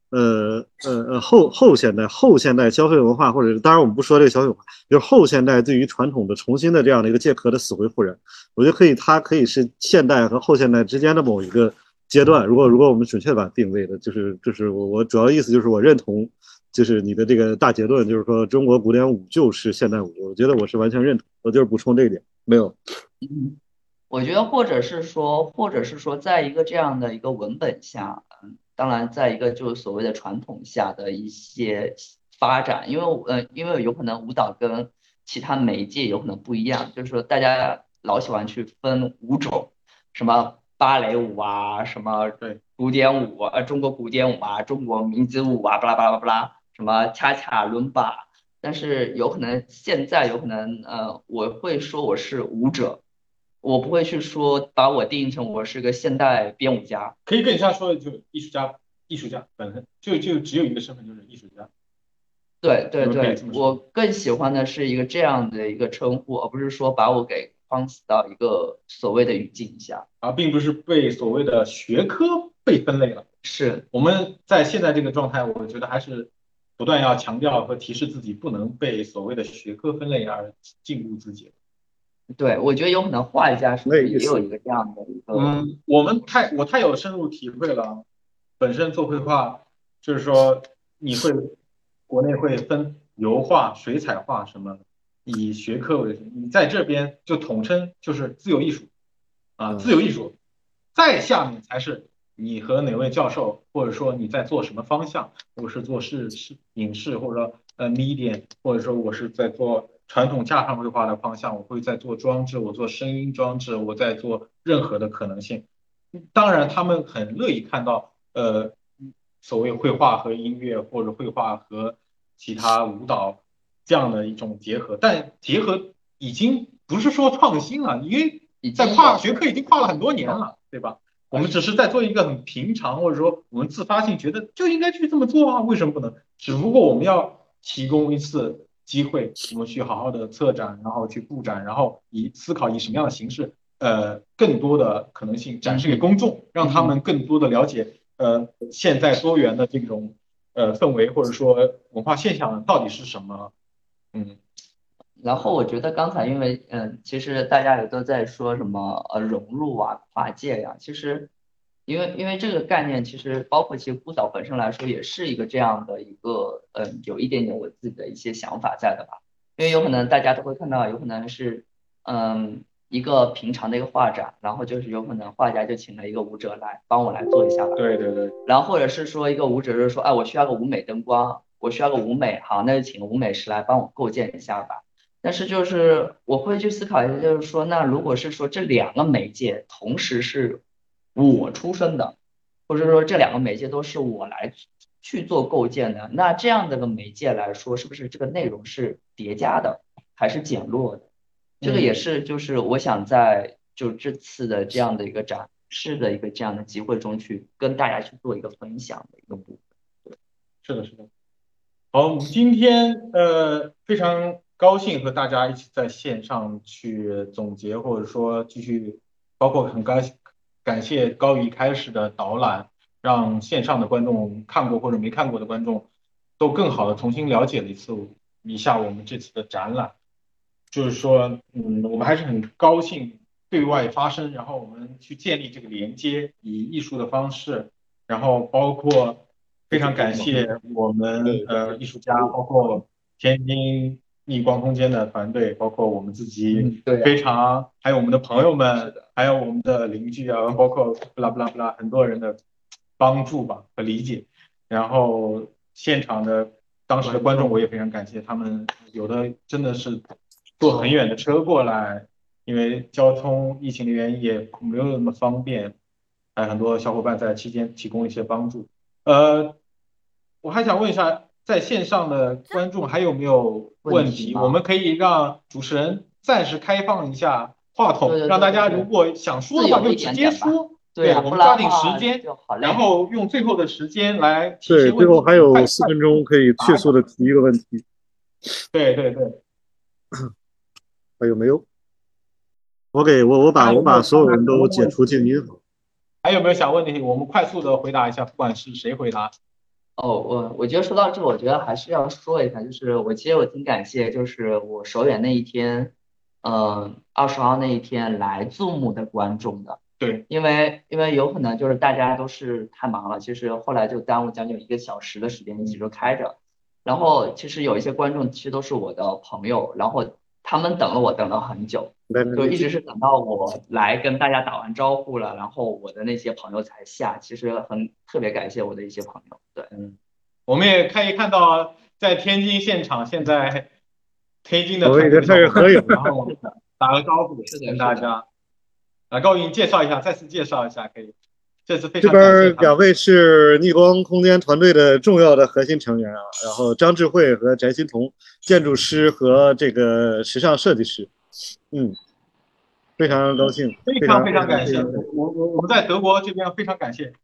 呃呃呃后后现代后现代消费文化，或者是当然我们不说这个消费文化，就是后现代对于传统的重新的这样的一个借壳的死灰复燃，我觉得可以，它可以是现代和后现代之间的某一个阶段。如果如果我们准确把它定位的，就是就是我我主要意思就是我认同，就是你的这个大结论，就是说中国古典舞就是现代舞，我觉得我是完全认同，我就是补充这一点，没有。 嗯，我觉得或者是说，或者是说，在一个这样的一个文本下，嗯，当然，在一个就是所谓的传统下的一些发展，因为呃，因为有可能舞蹈跟其他媒介有可能不一样，就是说大家老喜欢去分舞种，什么芭蕾舞啊，什么对， 古典舞啊，中国古典舞啊，中国民族舞啊，巴拉巴拉巴拉，什么恰恰伦巴，但是有可能现在有可能呃，我会说我是舞者。我不会去说把我定义成我是个现代编舞家。 可以更像说的就是艺术家，艺术家本身就就只有一个身份，就是艺术家， 对对你们可以对， 这么说。 我更喜欢的是一个这样的一个称呼，而不是说把我给框死到一个所谓的语境下。 而并不是被所谓的学科被分类了。 是， 我们在现在这个状态，我觉得还是不断要强调和提示自己，不能被所谓的学科分类而禁锢自己。 对，我觉得有可能画家是不是那意思。 也有一个这样的一个， 嗯，我们太我太有深入体会了，本身做绘画就是说你会国内会分油画、水彩画什么，以学科为主，你在这边就统称就是自由艺术啊，自嗯由艺术，再下面才是你和哪位教授，或者说你在做什么方向，我是做视视影视，或者说呃 media，或者说我是在做传统架上绘画的方向，我会在做装置，我做声音装置，我在做任何的可能性。当然，他们很乐意看到呃所谓绘画和音乐，或者绘画和其他舞蹈这样的一种结合，但结合已经不是说创新了，因为已在经有， 跨学科已经跨了很多年了，对吧？我们只是在做一个很平常，或者说我们自发性觉得就应该去这么做啊，为什么不能？只不过我们要提供一次机会，我们去好好的策展，然后去布展，然后以思考以什么样的形式，呃，更多的可能性展示给嗯哼， 公众，让他嗯哼。 们更多的了解，呃，现在多元的这种呃氛围或者说文化现象到底是什么。嗯， 然后我觉得刚才因为嗯，其实大家也都在说什么呃融入啊、跨界呀、其实因为因为这个概念其实包括其实孤岛本身来说也是一个这样的一个嗯，有一点点我自己的一些想法在的吧。因为有可能大家都会看到，有可能是嗯一个平常的一个画展，然后就是有可能画家就请了一个舞者来帮我来做一下吧。 对对对， 然后或者是说一个舞者就是说，哎，我需要个舞美灯光，我需要个舞美，好，那就请个舞美师来帮我构建一下吧。但是就是我会去思考一下，就是说，那如果是说这两个媒介同时是我出生的，或者说这两个媒介都是我来去做构建的，那这样的个媒介来说，是不是这个内容是叠加的，还是减弱的？这个也嗯， 是就是我想在就这次的这样的一个展示的一个这样的机会中去跟大家去做一个分享的一个部分。 是的，是的。好，我们今天呃非常高兴和大家一起在线上去总结，或者说继续，包括很感感谢高宇开始的导览，让线上的观众看过或者没看过的观众都更好的重新了解了一次一下我们这次的展览。就是说，嗯，我们还是很高兴对外发声，然后我们去建立这个连接，以艺术的方式，然后包括非常感谢我们呃艺术家，包括天津逆光空间的团队，包括我们自己嗯，对非呀， 常，还有我们的朋友们， 是的， 还有我们的邻居啊，包括不拉不拉不拉很多人的帮助吧和理解，然后现场的当时的观众我也非常感谢，他们有的真的是坐很远的车过来，因为交通疫情的原因也没有那么方便，还有很多小伙伴在期间提供一些帮助。呃，我还想问一下，在线上的观众还有没有问问题？我题吗？ 们可以让主持人暂时开放一下话筒， 对对让大对对对， 家如果想说的话自由一就直接点点吧。 说。对， 对呀，不我们抓紧然的话时间， 就好然累。 后用最后的时间来提一对， 些问题， 最后还我们快快有四分钟可以答一下。 迅速的提一个问题， 对对对， 还有没有？我给我我把我还有没有把所有大家想人都解问的问题？ 除静音。 还有没有想问的？我们快速的回答一下，不管是谁回答。 哦，我我觉得说到这，我觉得还是要说一下，就是我其实我挺感谢，就是我首演那一天，嗯，二十号那一天来 Zoom 的观众的， 对， 因为因为有可能就是大家都是太忙了，其实后来就耽误将近一个小时的时间一直都开着，然后其实有一些观众其实都是我的朋友，然后他们等了我等了很久。就一直是等到我来跟大家打完招呼了，然后我的那些朋友才下。其实很特别感谢我的一些朋友。对， 嗯，我们也可以看到，在天津现场，现在天津的我们已经团队的小伙伴， 开始合影然后打个招呼是的， 跟是的。 大家。啊，高云介绍一下，再次介绍一下，可以。这次非这常感谢他们。 边两位是逆光空间团队的重要的核心成员啊，然后张智慧和翟欣彤，建筑师和这个时尚设计师，嗯，非常高兴， 非常非非常非常常感谢， 非常感谢。 我我我们在德国这边非常感谢。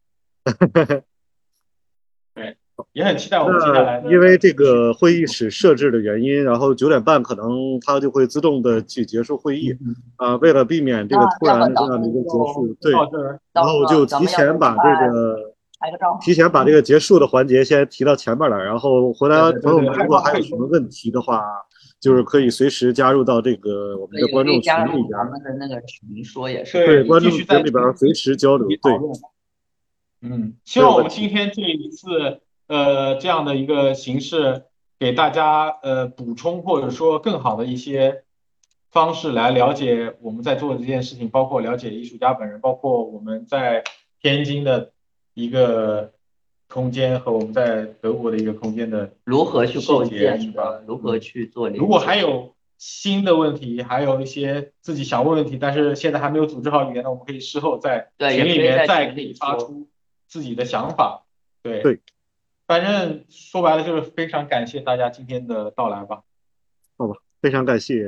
对，也很期待我们接下来那因为的。 这个会议室设置的原因，然后九点半可能它就会自动的去结束会议啊，为了避免这那个突要不然的这咱们样的一个结就束，对， 到这儿， 然到时后就提候咱们要不前把这快个拍个照？ 提前把这个结束的环节先提到前面来，然后回来对对对对， 朋友们如果害怕会还有什么问题的话，就是可以随时加入到这个我们的也可以观众群加入里边， 咱们的那个群说也是可对， 对， 以。 观众继续在群里边随时交流，对， 讨论。嗯，希望我们今没有问题。 天这一次呃这样的一个形式，给大家呃补充或者说更好的一些方式来了解我们在做的这件事情，包括了解艺术家本人，包括我们在天津的一个空间和我们在德国的一个空间的如何去构细节，是建的， 吧？ 如何嗯， 去做如果连接。 还有新的问题，还有一些自己想问问题，但是现在还没有组织好语言呢，我们可以事后在对，也群里可以在面再可以群里说。 发出自己的想法。对， 对， 反正说白了就是非常感谢大家今天的到来吧。 好吧，非常感谢。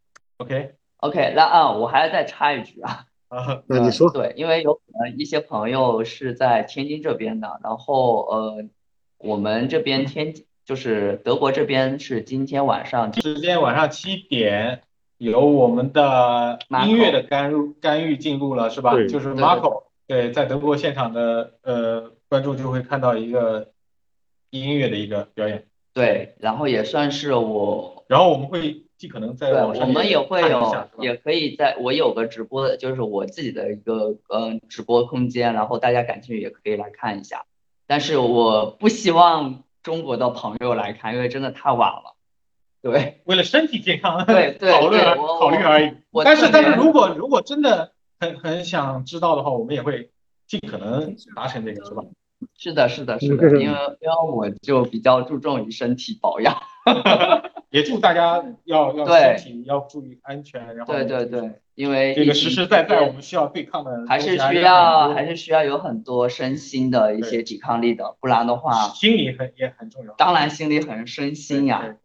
OK， OK，那啊，我还要再插一句啊。 啊， 呃， 那你说， 对，因为有可能一些朋友是在天津这边的，然后呃，我们这边天津就是德国这边是今天晚上时间晚上七点有我们的音乐 Marco。 的干入干预进入了，是吧？ 对， 就是对对对 Marco，对，在德国现场的呃观众就会看到一个音乐的一个表演。 对，然后也算是我。 然后我们会尽可能在对， 网上我们也会有， 看一下，是吧？ 也可以在我有个直播的，就是我自己的一个嗯、呃直播空间，然后大家感兴趣也可以来看一下。但是我不希望中国的朋友来看，因为真的太晚了。对为了身体健康对对考虑对，我考虑而已。 我但是但是特别。 如果如果真的很很想知道的话，我们也会尽可能达成这个，是吧？ 是的，是的，是的，因为因为我就比较注重于身体保养。 也祝大家要要身对体要注意安全，然后对对对，因为这个疫情期实实在在我间们需要对抗的还是需东西还是很多， 要还是需要有很多身心的一些对， 抵抗力的，不然的话， 心理很也很重要。 当然心里很身心对呀。 对对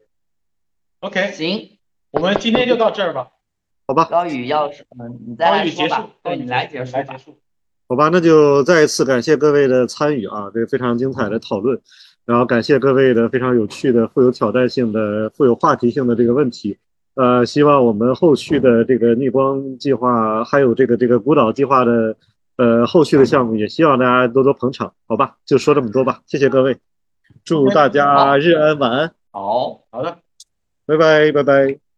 ，OK， 行， 我们今天就到这儿吧。 好吧， 高宇要是嗯，你再高宇结束， 来说吧， 高宇对你来结束吧。 来结束。 好吧，那就再一次感谢各位的参与啊，这个非常精彩的讨论，然后感谢各位的非常有趣的、富有挑战性的、富有话题性的这个问题。呃，希望我们后续的这个逆光计划，还有这个这个孤岛计划的呃后续的项目，也希望大家多多捧场，好吧？就说这么多吧，谢谢各位，祝 OK， 大家好， 日安晚安， 好。 好的。 拜拜拜拜。